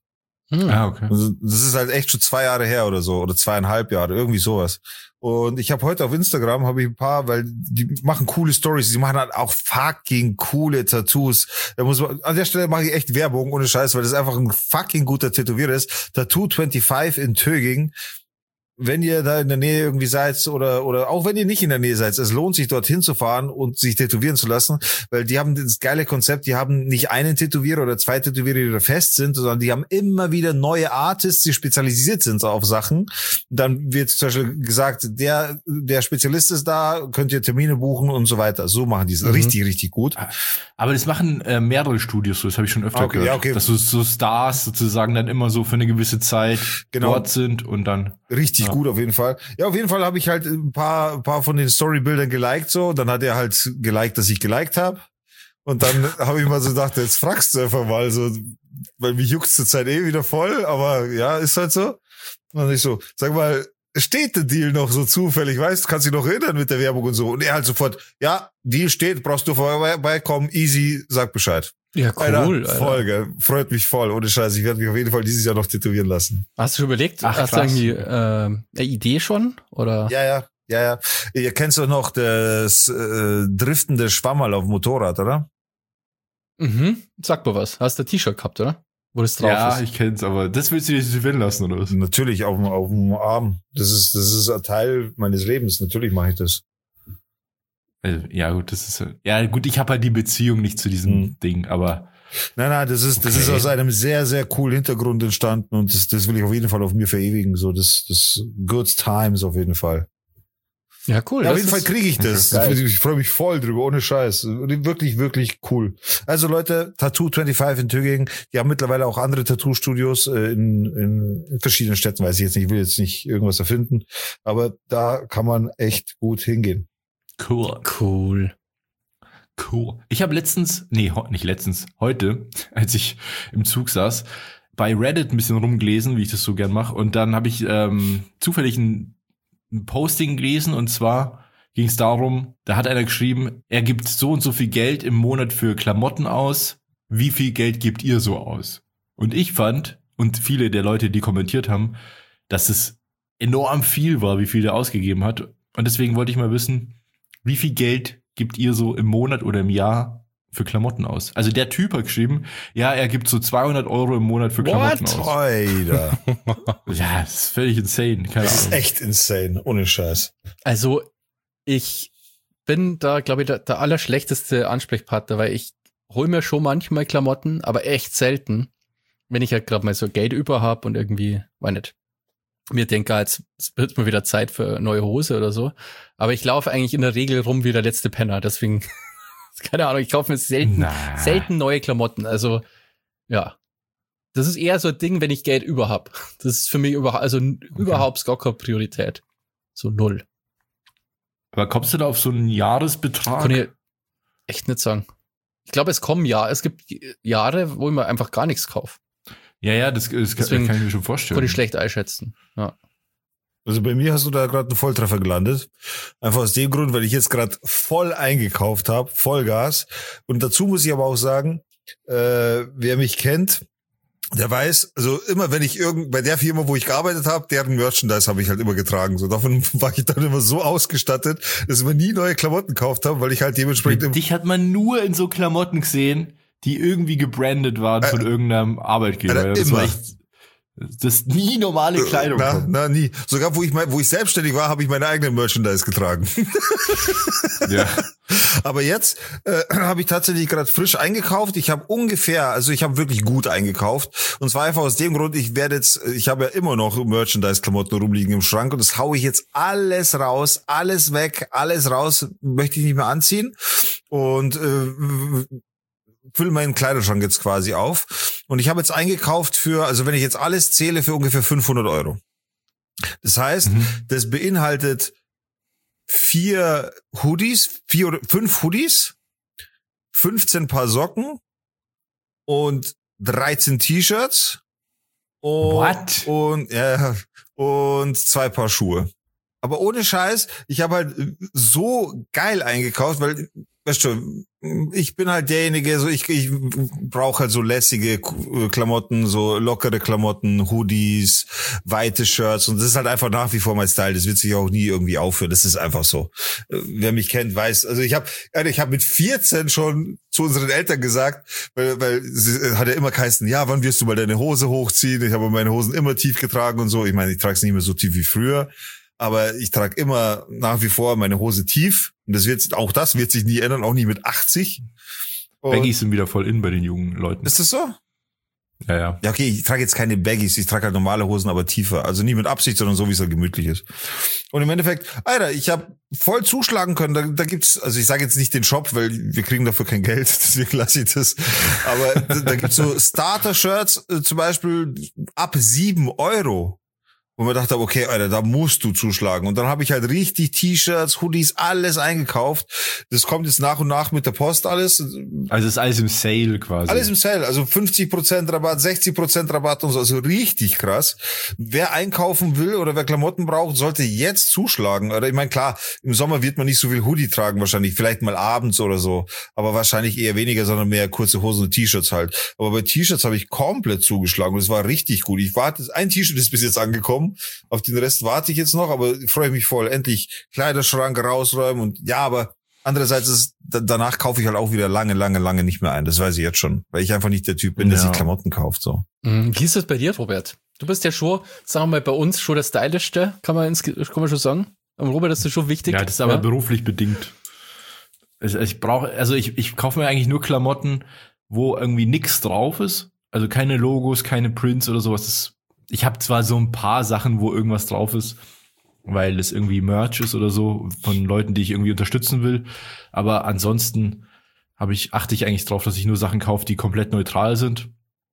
Hm. Ah, okay. Also das ist halt echt schon zwei Jahre her oder so, oder zweieinhalb Jahre, irgendwie sowas. Und ich habe heute auf Instagram, habe ich ein paar, weil die machen coole Stories, die machen halt auch fucking coole Tattoos. Da muss man, an der Stelle mache ich echt Werbung, ohne Scheiß, weil das einfach ein fucking guter Tätowierer ist. Tattoo fünfundzwanzig in Töging. Wenn ihr da in der Nähe irgendwie seid oder oder auch wenn ihr nicht in der Nähe seid, es lohnt sich dorthin zu fahren und sich tätowieren zu lassen, weil die haben das geile Konzept, die haben nicht einen Tätowierer oder zwei Tätowierer, die da fest sind, sondern die haben immer wieder neue Artists, die spezialisiert sind auf Sachen. Dann wird zum Beispiel gesagt, der der Spezialist ist da, könnt ihr Termine buchen und so weiter. So machen die es mhm. richtig, richtig gut. Aber das machen äh, mehrere Studios so, das habe ich schon öfter okay, gehört, ja, okay. dass so, so Stars sozusagen dann immer so für eine gewisse Zeit genau. dort sind und dann richtig ja. gut auf jeden Fall. Ja, auf jeden Fall habe ich halt ein paar, ein paar von den Storybildern geliked so. Dann hat er halt geliked, dass ich geliked habe. Und dann habe ich mal so gedacht, jetzt fragst du einfach mal so, weil mich juckt zur Zeit eh wieder voll, aber ja, ist halt so. Und dann ich so, sag mal, steht der Deal noch so zufällig, weißt du, kannst dich noch erinnern mit der Werbung und so. Und er halt sofort, ja, Deal steht, brauchst du vorbeikommen, easy, sag Bescheid. Ja, cool. Alter, voll, gell. Freut mich voll, ohne Scheiß. Ich werde mich auf jeden Fall dieses Jahr noch tätowieren lassen. Hast du schon überlegt? Ach, hast krass. du irgendwie äh, eine Idee schon? Oder? Ja, ja, ja, ja. Ihr kennt doch noch das äh, driftende Schwammerl auf dem Motorrad, oder? Mhm. Sag mal was. Hast du ein T-Shirt gehabt, oder? Wo das drauf ja, ist. Ja, ich kenn's, aber das willst du dir tätowieren lassen, oder was? Natürlich, auf dem, auf dem Arm. Das ist, das ist ein Teil meines Lebens. Natürlich mache ich das. Ja, gut, das ist, ja, gut, ich habe halt die Beziehung nicht zu diesem hm. Ding, aber. Nein, nein, das ist, das okay. ist aus einem sehr, sehr coolen Hintergrund entstanden und das, das will ich auf jeden Fall auf mir verewigen, so, das, das, good times auf jeden Fall. Ja, cool. Ja, auf jeden Fall kriege ich das. Ich, ich freue mich voll drüber, ohne Scheiß. Wirklich, wirklich cool. Also Leute, Tattoo fünfundzwanzig in Tübingen, die haben mittlerweile auch andere Tattoo-Studios in, in, in verschiedenen Städten, weiß ich jetzt nicht, ich will jetzt nicht irgendwas erfinden, aber da kann man echt gut hingehen. Cool. Cool. Cool. Ich habe letztens, nee, nicht letztens, heute, als ich im Zug saß, bei Reddit ein bisschen rumgelesen, wie ich das so gern mache. Und dann habe ich ähm, zufällig ein, ein Posting gelesen. Und zwar ging es darum, da hat einer geschrieben, er gibt so und so viel Geld im Monat für Klamotten aus. Wie viel Geld gebt ihr so aus? Und ich fand, und viele der Leute, die kommentiert haben, dass es enorm viel war, wie viel er ausgegeben hat. Und deswegen wollte ich mal wissen, wie viel Geld gibt ihr so im Monat oder im Jahr für Klamotten aus? Also der Typ hat geschrieben, ja, er gibt so zweihundert Euro im Monat für Klamotten What? aus. Alter. Ja, das ist völlig insane. Keine das Ahnung. ist echt insane, ohne Scheiß. Also ich bin da, glaube ich, der, der allerschlechteste Ansprechpartner, weil ich hole mir schon manchmal Klamotten, aber echt selten, wenn ich halt gerade mal so Geld über habe und irgendwie, weiß nicht, mir denke, jetzt wird mal wieder Zeit für eine neue Hose oder so. Aber ich laufe eigentlich in der Regel rum wie der letzte Penner. Deswegen, keine Ahnung, ich kaufe mir selten, nah. selten neue Klamotten. Also, ja. Das ist eher so ein Ding, wenn ich Geld über hab. Das ist für mich überhaupt, also okay. überhaupt gar keine Priorität. So null. Aber kommst du da auf so einen Jahresbetrag? Kann ich echt nicht sagen. Ich glaube, es kommen ja, es gibt Jahre, wo ich mir einfach gar nichts kaufe. Ja, ja, das, das kann, kann ich mir schon vorstellen. Kann ich schlecht einschätzen. Ja. Also bei mir hast du da gerade einen Volltreffer gelandet. Einfach aus dem Grund, weil ich jetzt gerade voll eingekauft habe, Vollgas. Und dazu muss ich aber auch sagen, äh, wer mich kennt, der weiß, also immer wenn ich irgend bei der Firma, wo ich gearbeitet habe, deren Merchandise habe ich halt immer getragen. So davon war ich dann immer so ausgestattet, dass ich mir nie neue Klamotten gekauft habe, weil ich halt dementsprechend. Dich hat man nur in so Klamotten gesehen, die irgendwie gebrandet waren von äh, irgendeinem Arbeitgeber. Äh, das immer. war echt, das ist nie normale Kleidung. Na, na, nie. Sogar wo ich mein, wo ich selbstständig war, habe ich meine eigenen Merchandise getragen. Ja. Aber jetzt äh, habe ich tatsächlich gerade frisch eingekauft. Ich habe ungefähr, also ich habe wirklich gut eingekauft. Und zwar einfach aus dem Grund, ich werde jetzt, ich habe ja immer noch Merchandise-Klamotten rumliegen im Schrank und das haue ich jetzt alles raus, alles weg, alles raus, möchte ich nicht mehr anziehen. Und äh, fülle meinen Kleiderschrank jetzt quasi auf. Und ich habe jetzt eingekauft für, also wenn ich jetzt alles zähle, für ungefähr fünfhundert Euro. Das heißt, mhm. das beinhaltet vier Hoodies, vier oder fünf Hoodies, fünfzehn Paar Socken und dreizehn T-Shirts und, What? und, ja, und zwei Paar Schuhe. Aber ohne Scheiß, ich habe halt so geil eingekauft, weil weißt du, ich bin halt derjenige, so ich, ich brauche halt so lässige Klamotten, so lockere Klamotten, Hoodies, weite Shirts und das ist halt einfach nach wie vor mein Style. Das wird sich auch nie irgendwie aufhören. Das ist einfach so. Wer mich kennt, weiß. Also ich habe, ich habe mit vierzehn schon zu unseren Eltern gesagt, weil, weil sie hat ja immer geheißen, ja, wann wirst du mal deine Hose hochziehen? Ich habe meine Hosen immer tief getragen und so. Ich meine, ich trage es nicht mehr so tief wie früher. Aber ich trage immer nach wie vor meine Hose tief. Und das wird, auch das wird sich nie ändern, auch nie mit achtzig. Und Baggies sind wieder voll in bei den jungen Leuten. Ist das so? Ja, ja. Ja, okay, ich trage jetzt keine Baggies, ich trage halt normale Hosen, aber tiefer. Also nie mit Absicht, sondern so, wie es halt gemütlich ist. Und im Endeffekt, Alter, ich habe voll zuschlagen können. Da, da gibt's, also ich sage jetzt nicht den Shop, weil wir kriegen dafür kein Geld, deswegen lasse ich das. Aber da, da gibt's so Starter-Shirts, äh, zum Beispiel ab sieben Euro. Und man dachte, okay, Alter, da musst du zuschlagen. Und dann habe ich halt richtig T-Shirts, Hoodies, alles eingekauft. Das kommt jetzt nach und nach mit der Post alles. Also ist alles im Sale quasi. Alles im Sale, also fünfzig Prozent Rabatt, sechzig Prozent Rabatt und so, also richtig krass. Wer einkaufen will oder wer Klamotten braucht, sollte jetzt zuschlagen. Oder ich meine, klar, im Sommer wird man nicht so viel Hoodie tragen wahrscheinlich, vielleicht mal abends oder so, aber wahrscheinlich eher weniger, sondern mehr kurze Hosen und T-Shirts halt. Aber bei T-Shirts habe ich komplett zugeschlagen und es war richtig gut. Ich warte, ein T-Shirt ist bis jetzt angekommen. Auf den Rest warte ich jetzt noch, aber ich freue mich voll. Endlich Kleiderschrank rausräumen und ja, aber andererseits ist, danach kaufe ich halt auch wieder lange, lange, lange nicht mehr ein. Das weiß ich jetzt schon, weil ich einfach nicht der Typ bin, der ja. sich Klamotten kauft, so. Wie ist das bei dir, Robert? Du bist ja schon, sagen wir mal, bei uns schon der Stylischste, kann man, ins, kann man schon sagen. Und Robert, das ist schon wichtig. Ja, das ist aber ja? beruflich bedingt. Also ich brauche, also ich, ich kaufe mir eigentlich nur Klamotten, wo irgendwie nix drauf ist. Also keine Logos, keine Prints oder sowas. Das Ich habe zwar so ein paar Sachen, wo irgendwas drauf ist, weil es irgendwie Merch ist oder so von Leuten, die ich irgendwie unterstützen will. Aber ansonsten habe ich, achte ich eigentlich drauf, dass ich nur Sachen kaufe, die komplett neutral sind.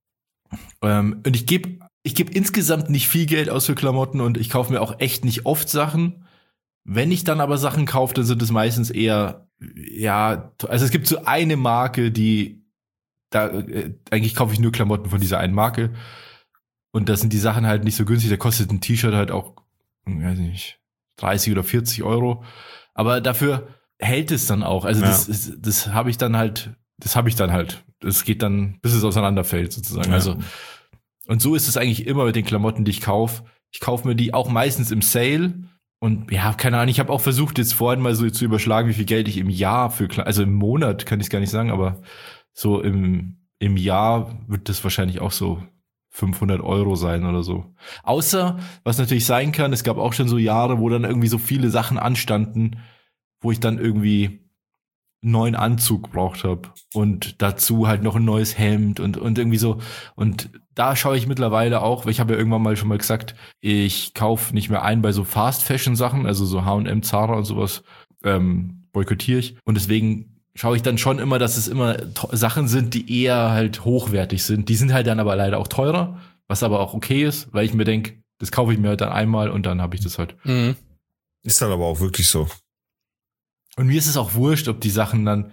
Ähm, und ich gebe ich gebe insgesamt nicht viel Geld aus für Klamotten und ich kaufe mir auch echt nicht oft Sachen. Wenn ich dann aber Sachen kaufe, dann sind es meistens eher, ja, also es gibt so eine Marke, die, da äh, eigentlich kaufe ich nur Klamotten von dieser einen Marke. Und da sind die Sachen halt nicht so günstig. Da kostet ein T-Shirt halt auch, weiß nicht, dreißig oder vierzig Euro. Aber dafür hält es dann auch. Also ja. das, das, das habe ich dann halt, das habe ich dann halt. Das geht dann, bis es auseinanderfällt sozusagen. Ja. Also und so ist es eigentlich immer mit den Klamotten, die ich kaufe. Ich kaufe mir die auch meistens im Sale. Und ja, keine Ahnung, ich habe auch versucht, jetzt vorhin mal so zu überschlagen, wie viel Geld ich im Jahr für, also im Monat kann ich es gar nicht sagen, aber so im, im Jahr wird das wahrscheinlich auch so fünfhundert Euro sein oder so. Außer, was natürlich sein kann, es gab auch schon so Jahre, wo dann irgendwie so viele Sachen anstanden, wo ich dann irgendwie einen neuen Anzug gebraucht habe und dazu halt noch ein neues Hemd und und irgendwie so. Und da schaue ich mittlerweile auch, weil ich habe ja irgendwann mal schon mal gesagt, ich kaufe nicht mehr ein bei so Fast-Fashion-Sachen, also so H und M, Zara und sowas, ähm, boykottiere ich. Und deswegen schaue ich dann schon immer, dass es immer to- Sachen sind, die eher halt hochwertig sind. Die sind halt dann aber leider auch teurer, was aber auch okay ist, weil ich mir denke, das kaufe ich mir halt dann einmal und dann habe ich das halt. Mhm. Ist dann aber auch wirklich so. Und mir ist es auch wurscht, ob die Sachen dann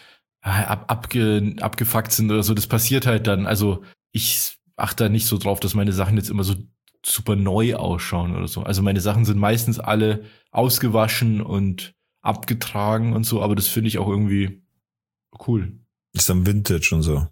ab, abge, abgefuckt sind oder so. Das passiert halt dann. Also ich achte da nicht so drauf, dass meine Sachen jetzt immer so super neu ausschauen oder so. Also meine Sachen sind meistens alle ausgewaschen und abgetragen und so, aber das finde ich auch irgendwie cool. Ist dann Vintage und so.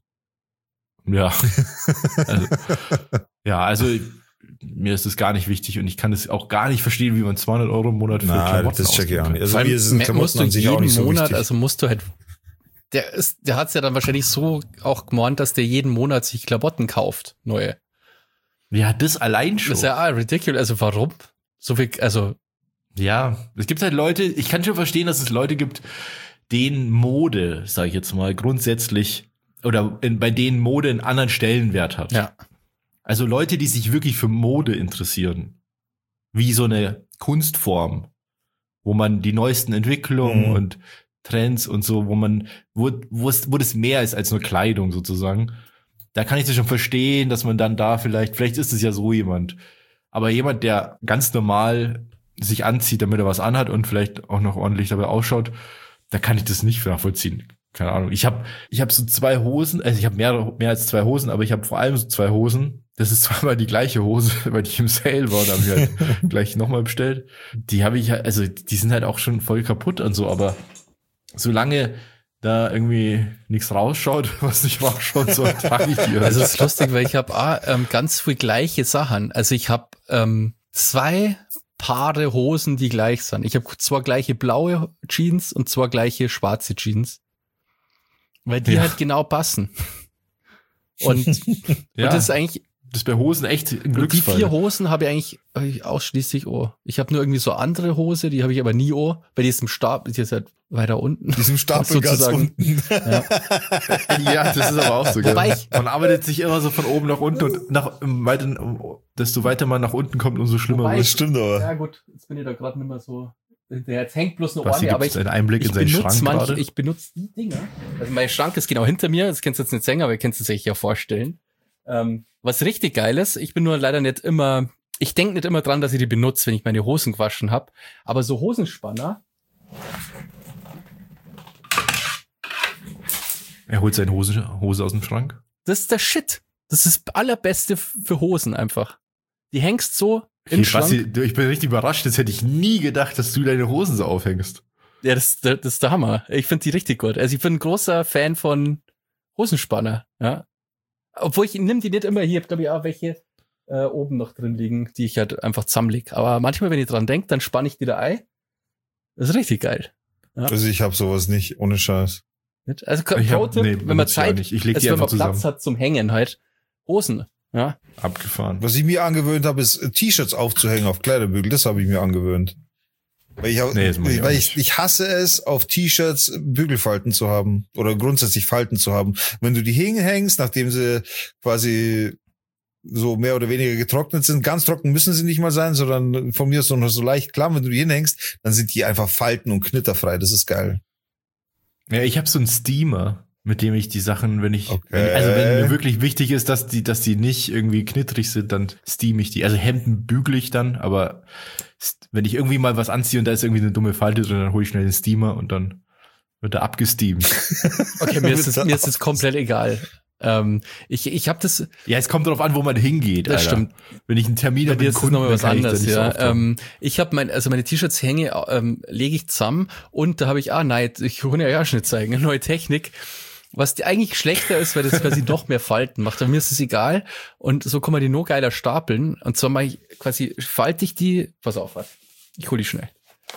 Ja. also, ja, also mir ist das gar nicht wichtig und ich kann es auch gar nicht verstehen, wie man zweihundert Euro im Monat für Na, Klamotten das check ich auch nicht. Also mir sind Klamotten musst du an sich auch jeden nicht so Monat, wichtig. also musst du halt, der ist, der hat's ja dann wahrscheinlich so auch gemeint, dass der jeden Monat sich Klamotten kauft, neue. Ja, das allein schon. Das ist ja ah, ridiculous, also warum? So viel, also ja, es gibt halt Leute, ich kann schon verstehen, dass es Leute gibt, denen Mode, sage ich jetzt mal, grundsätzlich, oder in, bei denen Mode einen anderen Stellenwert hat. Ja. Also Leute, die sich wirklich für Mode interessieren, wie so eine Kunstform, wo man die neuesten Entwicklungen mhm. und Trends und so, wo man, wo, wo es, wo das mehr ist als nur Kleidung sozusagen. Da kann ich das schon verstehen, dass man dann da vielleicht, vielleicht ist es ja so jemand, aber jemand, der ganz normal sich anzieht, damit er was anhat und vielleicht auch noch ordentlich dabei ausschaut, da kann ich das nicht nachvollziehen. Keine Ahnung. Ich habe ich hab so zwei Hosen, also ich habe mehr, mehr als zwei Hosen, aber ich habe vor allem so zwei Hosen. Das ist zweimal die gleiche Hose, weil die im Sale war, da habe ich halt gleich nochmal bestellt. Die habe ich, also die sind halt auch schon voll kaputt und so, aber solange da irgendwie nichts rausschaut, was nicht rausschaut soll, trage ich die. Also es ist lustig, weil ich habe ah, ähm, ganz viel gleiche Sachen. Also ich habe ähm, zwei Paare Hosen, die gleich sind. Ich habe zwar gleiche blaue Jeans und zwar gleiche schwarze Jeans. Weil die ja. halt genau passen. Und, ja. und das ist eigentlich... Das ist bei Hosen echt ein Glücksfall. Die vier Hosen habe ich eigentlich hab ich ausschließlich oh. Ich habe nur irgendwie so andere Hose, die habe ich aber nie oh, bei diesem Stapel, die ist halt weiter unten. Diesem Stapel ganz unten. Ja. ja, das ist aber auch so. Wobei ich, man arbeitet sich immer so von oben nach unten und nach weiter, desto weiter man nach unten kommt, umso schlimmer wird. Das stimmt aber. Ja gut, jetzt bin ich da gerade nicht mehr so. Jetzt hängt bloß eine Ohren, aber ich, einen Einblick ich in seinen benutze Schrank manche, ich benutze die Dinger. Also mein Schrank ist genau hinter mir, das kennst du jetzt nicht sehen, aber ihr könnt es euch ja vorstellen. Ähm, was richtig geil ist, ich bin nur leider nicht immer, ich denke nicht immer dran, dass ich die benutze, wenn ich meine Hosen gewaschen habe, aber so Hosenspanner. Er holt seine Hose, Hose aus dem Schrank. Das ist der Shit. Das ist das Allerbeste für Hosen einfach. Die hängst so im okay, Schrank. Basti, ich bin richtig überrascht, das hätte ich nie gedacht, dass du deine Hosen so aufhängst. Ja, das, das, das ist der Hammer. Ich finde die richtig gut. Also ich bin ein großer Fan von Hosenspanner, ja. Obwohl ich nimm die nicht immer, hier habe ich auch welche äh, oben noch drin liegen, die ich halt einfach zusammenleg. Aber manchmal, wenn ich dran denke, dann spanne ich die da ein. Das ist richtig geil. Ja. Also ich habe sowas nicht, ohne Scheiß. Also Pro-Tipp, nee, wenn man Zeit, ich ich leg also die wenn man zusammen. Platz hat zum Hängen halt, Hosen. Ja. Abgefahren. Was ich mir angewöhnt habe, ist T-Shirts aufzuhängen auf Kleiderbügel. Das habe ich mir angewöhnt. Weil ich, auch, nee, das ich, weil ich, ich hasse es, auf T-Shirts Bügelfalten zu haben oder grundsätzlich Falten zu haben. Wenn du die hinhängst, nachdem sie quasi so mehr oder weniger getrocknet sind, ganz trocken müssen sie nicht mal sein, sondern von mir ist noch so leicht klamm, wenn du die hinhängst, dann sind die einfach falten- und knitterfrei. Das ist geil. Ja, ich habe so einen Steamer, mit dem ich die Sachen, wenn ich, okay. wenn, also wenn mir wirklich wichtig ist, dass die, dass die nicht irgendwie knittrig sind, dann steam ich die. Also Hemden bügele ich dann, aber wenn ich irgendwie mal was anziehe und da ist irgendwie eine dumme Falte drin, dann hole ich schnell den Steamer und dann wird er abgesteamt. Okay, mir ist es, mir ist es komplett egal. Ähm, ich, ich habe das. Ja, es kommt darauf an, wo man hingeht. Das Alter. Stimmt. Wenn ich einen Termin habe, ist noch mal was anderes. Ich ja, so ähm, ich habe mein, also meine T-Shirts hänge, ähm, lege ich zusammen und da habe ich, ah nein, ich kann ja ja schnell zeigen, neue Technik. Was die eigentlich schlechter ist, weil das quasi noch mehr Falten macht. Aber mir ist es egal. Und so kann man die noch geiler stapeln. Und zwar mache ich quasi, falte ich die, pass auf, was? Ich hole die schnell.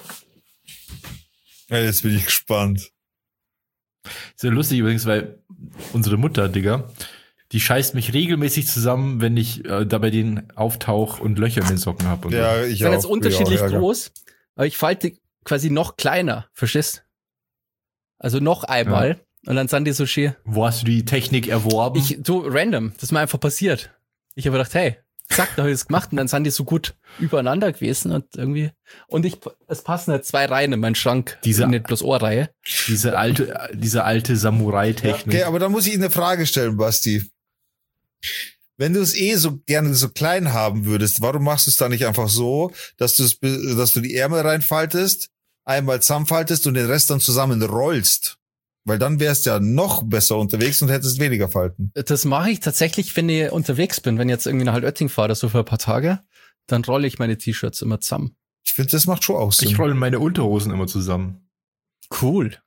Ja, jetzt bin ich gespannt. Ist ja lustig übrigens, weil unsere Mutter, Digga, die scheißt mich regelmäßig zusammen, wenn ich äh, da bei denen auftauche und Löcher in den Socken habe. Ja, so. ich sind auch. jetzt unterschiedlich auch, groß, aber ich falte quasi noch kleiner, verstehst? Also noch einmal. Ja. Und dann sind die so schön. Wo hast du die Technik erworben? Ich, so random, das ist mir einfach passiert. Ich habe gedacht, hey, zack, da habe ich es gemacht und dann sind die so gut übereinander gewesen und irgendwie, und ich, es passen halt zwei Reihen in meinen Schrank, diese, nicht bloß Ohrreihe. Diese alte, diese alte Samurai-Technik. Okay, aber da muss ich Ihnen eine Frage stellen, Basti. Wenn du es eh so gerne so klein haben würdest, warum machst du es dann nicht einfach so, dass du es, dass du die Ärmel reinfaltest, einmal zusammenfaltest und den Rest dann zusammenrollst? Weil dann wärst du ja noch besser unterwegs und hättest weniger Falten. Das mache ich tatsächlich, wenn ich unterwegs bin. Wenn ich jetzt irgendwie nach Altötting fahre, so für ein paar Tage, dann rolle ich meine T-Shirts immer zusammen. Ich finde, das macht schon auch Sinn. Ich rolle meine Unterhosen immer zusammen. Cool.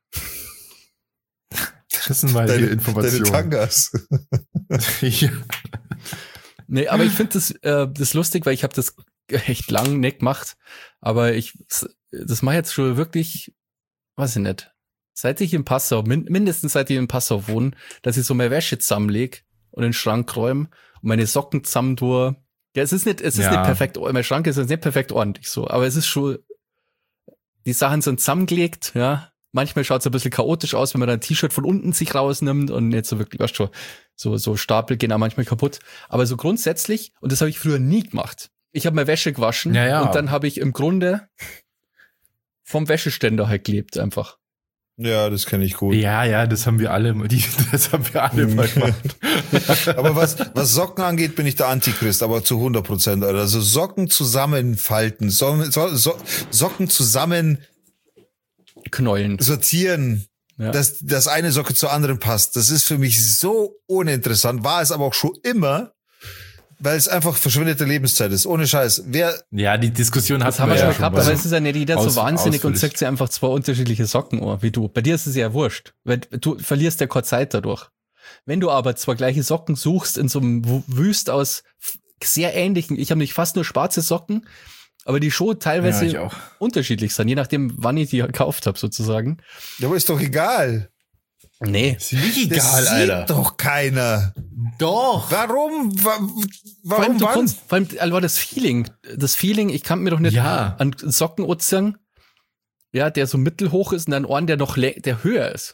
Das sind meine deine, Informationen. Deine Tangas. Ja. Nee, aber ich finde das, äh, das lustig, weil ich habe das echt lang nicht gemacht. Aber ich, das mache ich jetzt schon wirklich, weiß ich nicht. Seit ich in Passau, min- mindestens seit ich in Passau wohne, dass ich so meine Wäsche zusammenlege und in den Schrank räume und meine Socken zusammen tue. Ja, es ist nicht, es ist ja. nicht perfekt, mein Schrank ist jetzt nicht perfekt ordentlich so, aber es ist schon, die Sachen sind zusammengelegt, ja. Manchmal schaut es ein bisschen chaotisch aus, wenn man dann ein T-Shirt von unten sich rausnimmt und nicht so wirklich, weißt du, so, so Stapel gehen auch manchmal kaputt. Aber so grundsätzlich, und das habe ich früher nie gemacht. Ich habe meine Wäsche gewaschen ja, ja. und dann habe ich im Grunde vom Wäscheständer halt gelebt einfach. Ja, das kenne ich gut. Ja, ja, das haben wir alle, die, das haben wir alle mal gemacht. Aber was, was Socken angeht, bin ich der Antichrist, aber zu hundert Prozent. Also Socken zusammenfalten, so, so, so, Socken zusammen Knäulen. sortieren, ja. dass das eine Socke zur anderen passt. Das ist für mich so uninteressant, war es aber auch schon immer. weil es einfach verschwendete Lebenszeit ist. Ohne Scheiß. Wer ja, die Diskussion das haben wir ja schon gehabt, mal. aber es ist ja nicht jeder Aus, so wahnsinnig und ausführlich. sagt sich einfach zwei unterschiedliche Socken an, wie du. Bei dir ist es ja wurscht, weil du verlierst ja keine Zeit dadurch. Wenn du aber zwei gleiche Socken suchst in so einem W- Wüst aus f- sehr ähnlichen, ich habe nicht fast nur schwarze Socken, aber die schon teilweise Ja, ich auch. unterschiedlich sind, je nachdem, wann ich die gekauft habe, sozusagen. Ja, aber ist doch egal. Nee. Ist nicht Das egal, sieht Alter. doch keiner. Doch. Warum? Wa Vor allem, warum du wann? kannst, vor allem, also das Feeling, das Feeling, ich kann mir doch nicht Ja. an Socken ozean, ja, der so mittelhoch ist und dann einen, der noch, lä- der höher ist.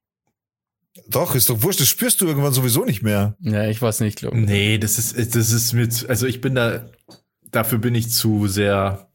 Doch, ist doch wurscht. Das spürst du irgendwann sowieso nicht mehr. Ja, ich weiß nicht, glaube ich. Nee, das ist, das ist mit, also ich bin da, dafür bin ich zu sehr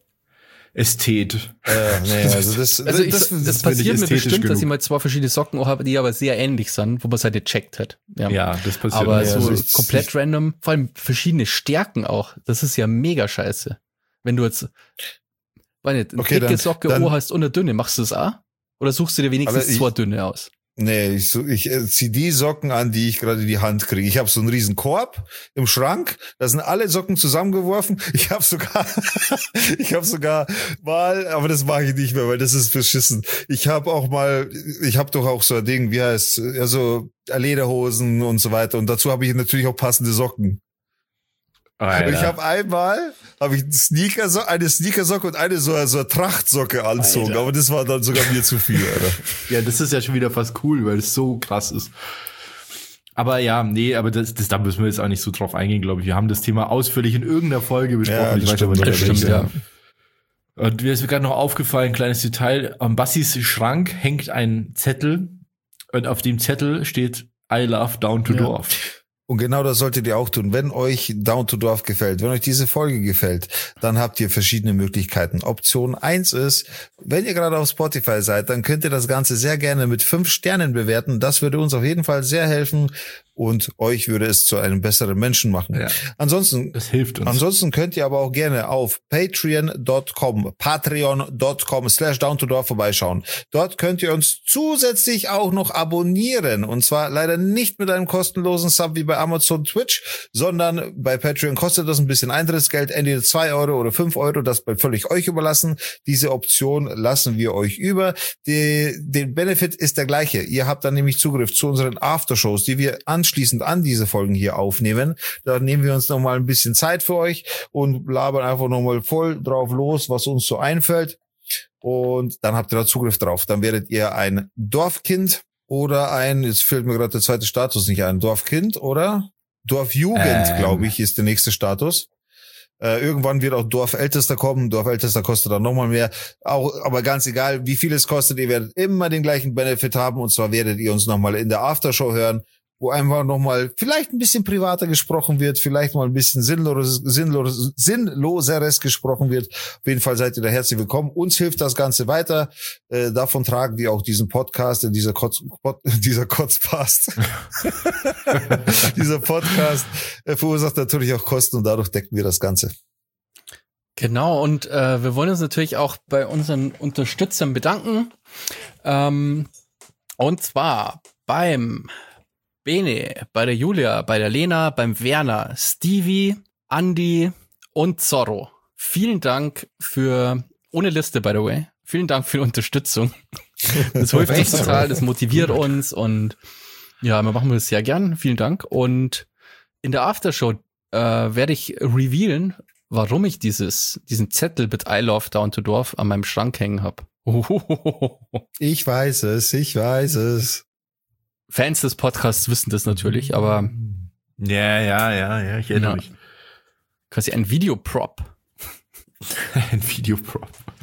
Ästhet. Äh, nee, also das, Also ich, das, das, das ist mir nicht passiert mir ästhetisch bestimmt, dass genug. ich mal zwei verschiedene Socken habe, die aber sehr ähnlich sind, wo man es halt gecheckt hat. Ja. Ja, das passiert. Aber mir. ja, so also ich- komplett random, vor allem verschiedene Stärken auch. Das ist ja mega scheiße. Wenn du jetzt, weiß nicht, eine Okay, dicke dann- Socke dann- oh hast und eine dünne, machst du das auch? Oder suchst du dir wenigstens Aber ich- zwei dünne aus? Nee, ich, so- ich äh, zieh die Socken an, die ich gerade in die Hand kriege. Ich habe so einen riesen Korb im Schrank, da sind alle Socken zusammengeworfen. Ich habe sogar, ich habe sogar mal, aber das mache ich nicht mehr, weil das ist beschissen. Ich habe auch mal, ich habe doch auch so ein Ding, wie heißt, also Lederhosen und so weiter. Und dazu habe ich natürlich auch passende Socken. Alter. Und ich habe einmal, habe ich einen Sneakerso eine Sneakersocke und eine so, so eine Trachtsocke anzogen, Alter. aber das war dann sogar mir zu viel, Alter. Ja, das ist ja schon wieder fast cool, weil es so krass ist. Aber ja, nee, aber das, das, da müssen wir jetzt auch nicht so drauf eingehen, glaube ich. Wir haben das Thema ausführlich in irgendeiner Folge besprochen. Ja, das ich weiß aber stimmt, nicht, das welche. stimmt, ja. Und mir ist gerade noch aufgefallen, kleines Detail. Am Bassis Schrank hängt ein Zettel und auf dem Zettel steht I love Down to Ja. Dorf. Und genau das solltet ihr auch tun. Wenn euch Down to Dorf gefällt, wenn euch diese Folge gefällt, dann habt ihr verschiedene Möglichkeiten. Option eins ist, wenn ihr gerade auf Spotify seid, dann könnt ihr das Ganze sehr gerne mit fünf Sternen bewerten. Das würde uns auf jeden Fall sehr helfen und euch würde es zu einem besseren Menschen machen. Ja. Ansonsten Das hilft uns. Ansonsten könnt ihr aber auch gerne auf patreon dot com, patreon dot com slash down to dorf vorbeischauen. Dort könnt ihr uns zusätzlich auch noch abonnieren. Und zwar leider nicht mit einem kostenlosen Sub wie bei Amazon Twitch, sondern bei Patreon kostet das ein bisschen Eintrittsgeld, entweder zwei Euro oder fünf Euro, das bleibt völlig euch überlassen. Diese Option lassen wir euch über. Die, den Benefit ist der gleiche. Ihr habt dann nämlich Zugriff zu unseren Aftershows, die wir anschließend an diese Folgen hier aufnehmen. Da nehmen wir uns nochmal ein bisschen Zeit für euch und labern einfach nochmal voll drauf los, was uns so einfällt. Und dann habt ihr da Zugriff drauf. Dann werdet ihr ein Dorfkind oder ein, jetzt fällt mir gerade der zweite Status nicht ein, Dorfkind oder Dorfjugend, Ähm. glaube ich, ist der nächste Status. Äh, irgendwann wird auch Dorfältester kommen. Dorfältester kostet dann nochmal mehr. Auch, aber ganz egal, wie viel es kostet, ihr werdet immer den gleichen Benefit haben. Und zwar werdet ihr uns nochmal in der Aftershow hören, wo einfach nochmal vielleicht ein bisschen privater gesprochen wird, vielleicht mal ein bisschen sinnloses, sinnloses, sinnloseres gesprochen wird. Auf jeden Fall seid ihr da herzlich willkommen. Uns hilft das Ganze weiter. Äh, davon tragen wir auch diesen Podcast, äh, dieser Kotz, Pod, dieser Kotzpast. dieser Podcast äh, verursacht natürlich auch Kosten und dadurch decken wir das Ganze. Genau, und äh, wir wollen uns natürlich auch bei unseren Unterstützern bedanken. Ähm, und zwar beim Bene, bei der Julia, bei der Lena, beim Werner, Stevie, Andy und Zorro. Vielen Dank für, ohne Liste by the way, vielen Dank für die Unterstützung. Das hilft uns total, das motiviert uns und ja, wir machen das sehr gern. Vielen Dank. Und in der Aftershow äh, werde ich revealen, warum ich dieses, diesen Zettel mit I Love Down to Dorf an meinem Schrank hängen habe. Ich weiß es, ich weiß es. Fans des Podcasts wissen das natürlich, aber Ja, ja, ja, ja, ich erinnere Ja. mich. quasi ein Videoprop. Ein Videoprop.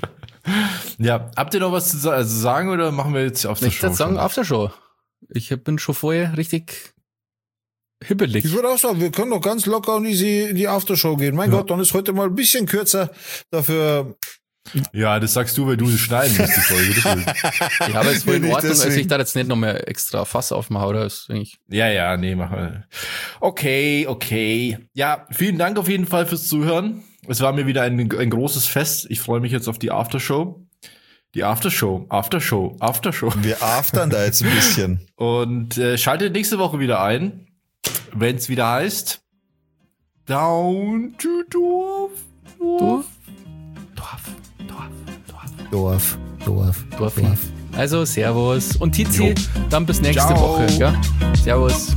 Ja, habt ihr noch was zu sa- also sagen oder machen wir jetzt auf der Ich Show? würde sagen, schon? Aftershow. Ich bin schon vorher richtig hibbelig. Ich würde auch sagen, wir können doch ganz locker in die, in die Aftershow gehen. Mein Ja. Gott, dann ist heute mal ein bisschen kürzer. Dafür. Ja, das sagst du, weil du sie schneiden musst, die Folge. Deswegen. Ich habe jetzt voll in Nicht Ordnung, also ich deswegen. da jetzt nicht noch mehr extra Fass aufmache, oder? Ist eigentlich Ja, ja, nee, mach mal. Okay, okay. Ja, vielen Dank auf jeden Fall fürs Zuhören. Es war mir wieder ein, ein großes Fest. Ich freue mich jetzt auf die Aftershow. Die Aftershow, Aftershow, Aftershow. Wir aftern da jetzt ein bisschen. Und äh, schaltet nächste Woche wieder ein, wenn es wieder heißt Down to Dorf. Dorf. Dorf. Dorf. Dorf. Dorf. Dorf. Also, Servus. Und Tizi, dann bis nächste Ciao. Woche. Gell? Servus.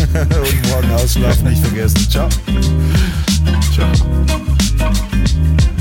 Und morgen ausschlafen nicht vergessen. Ciao. Ciao.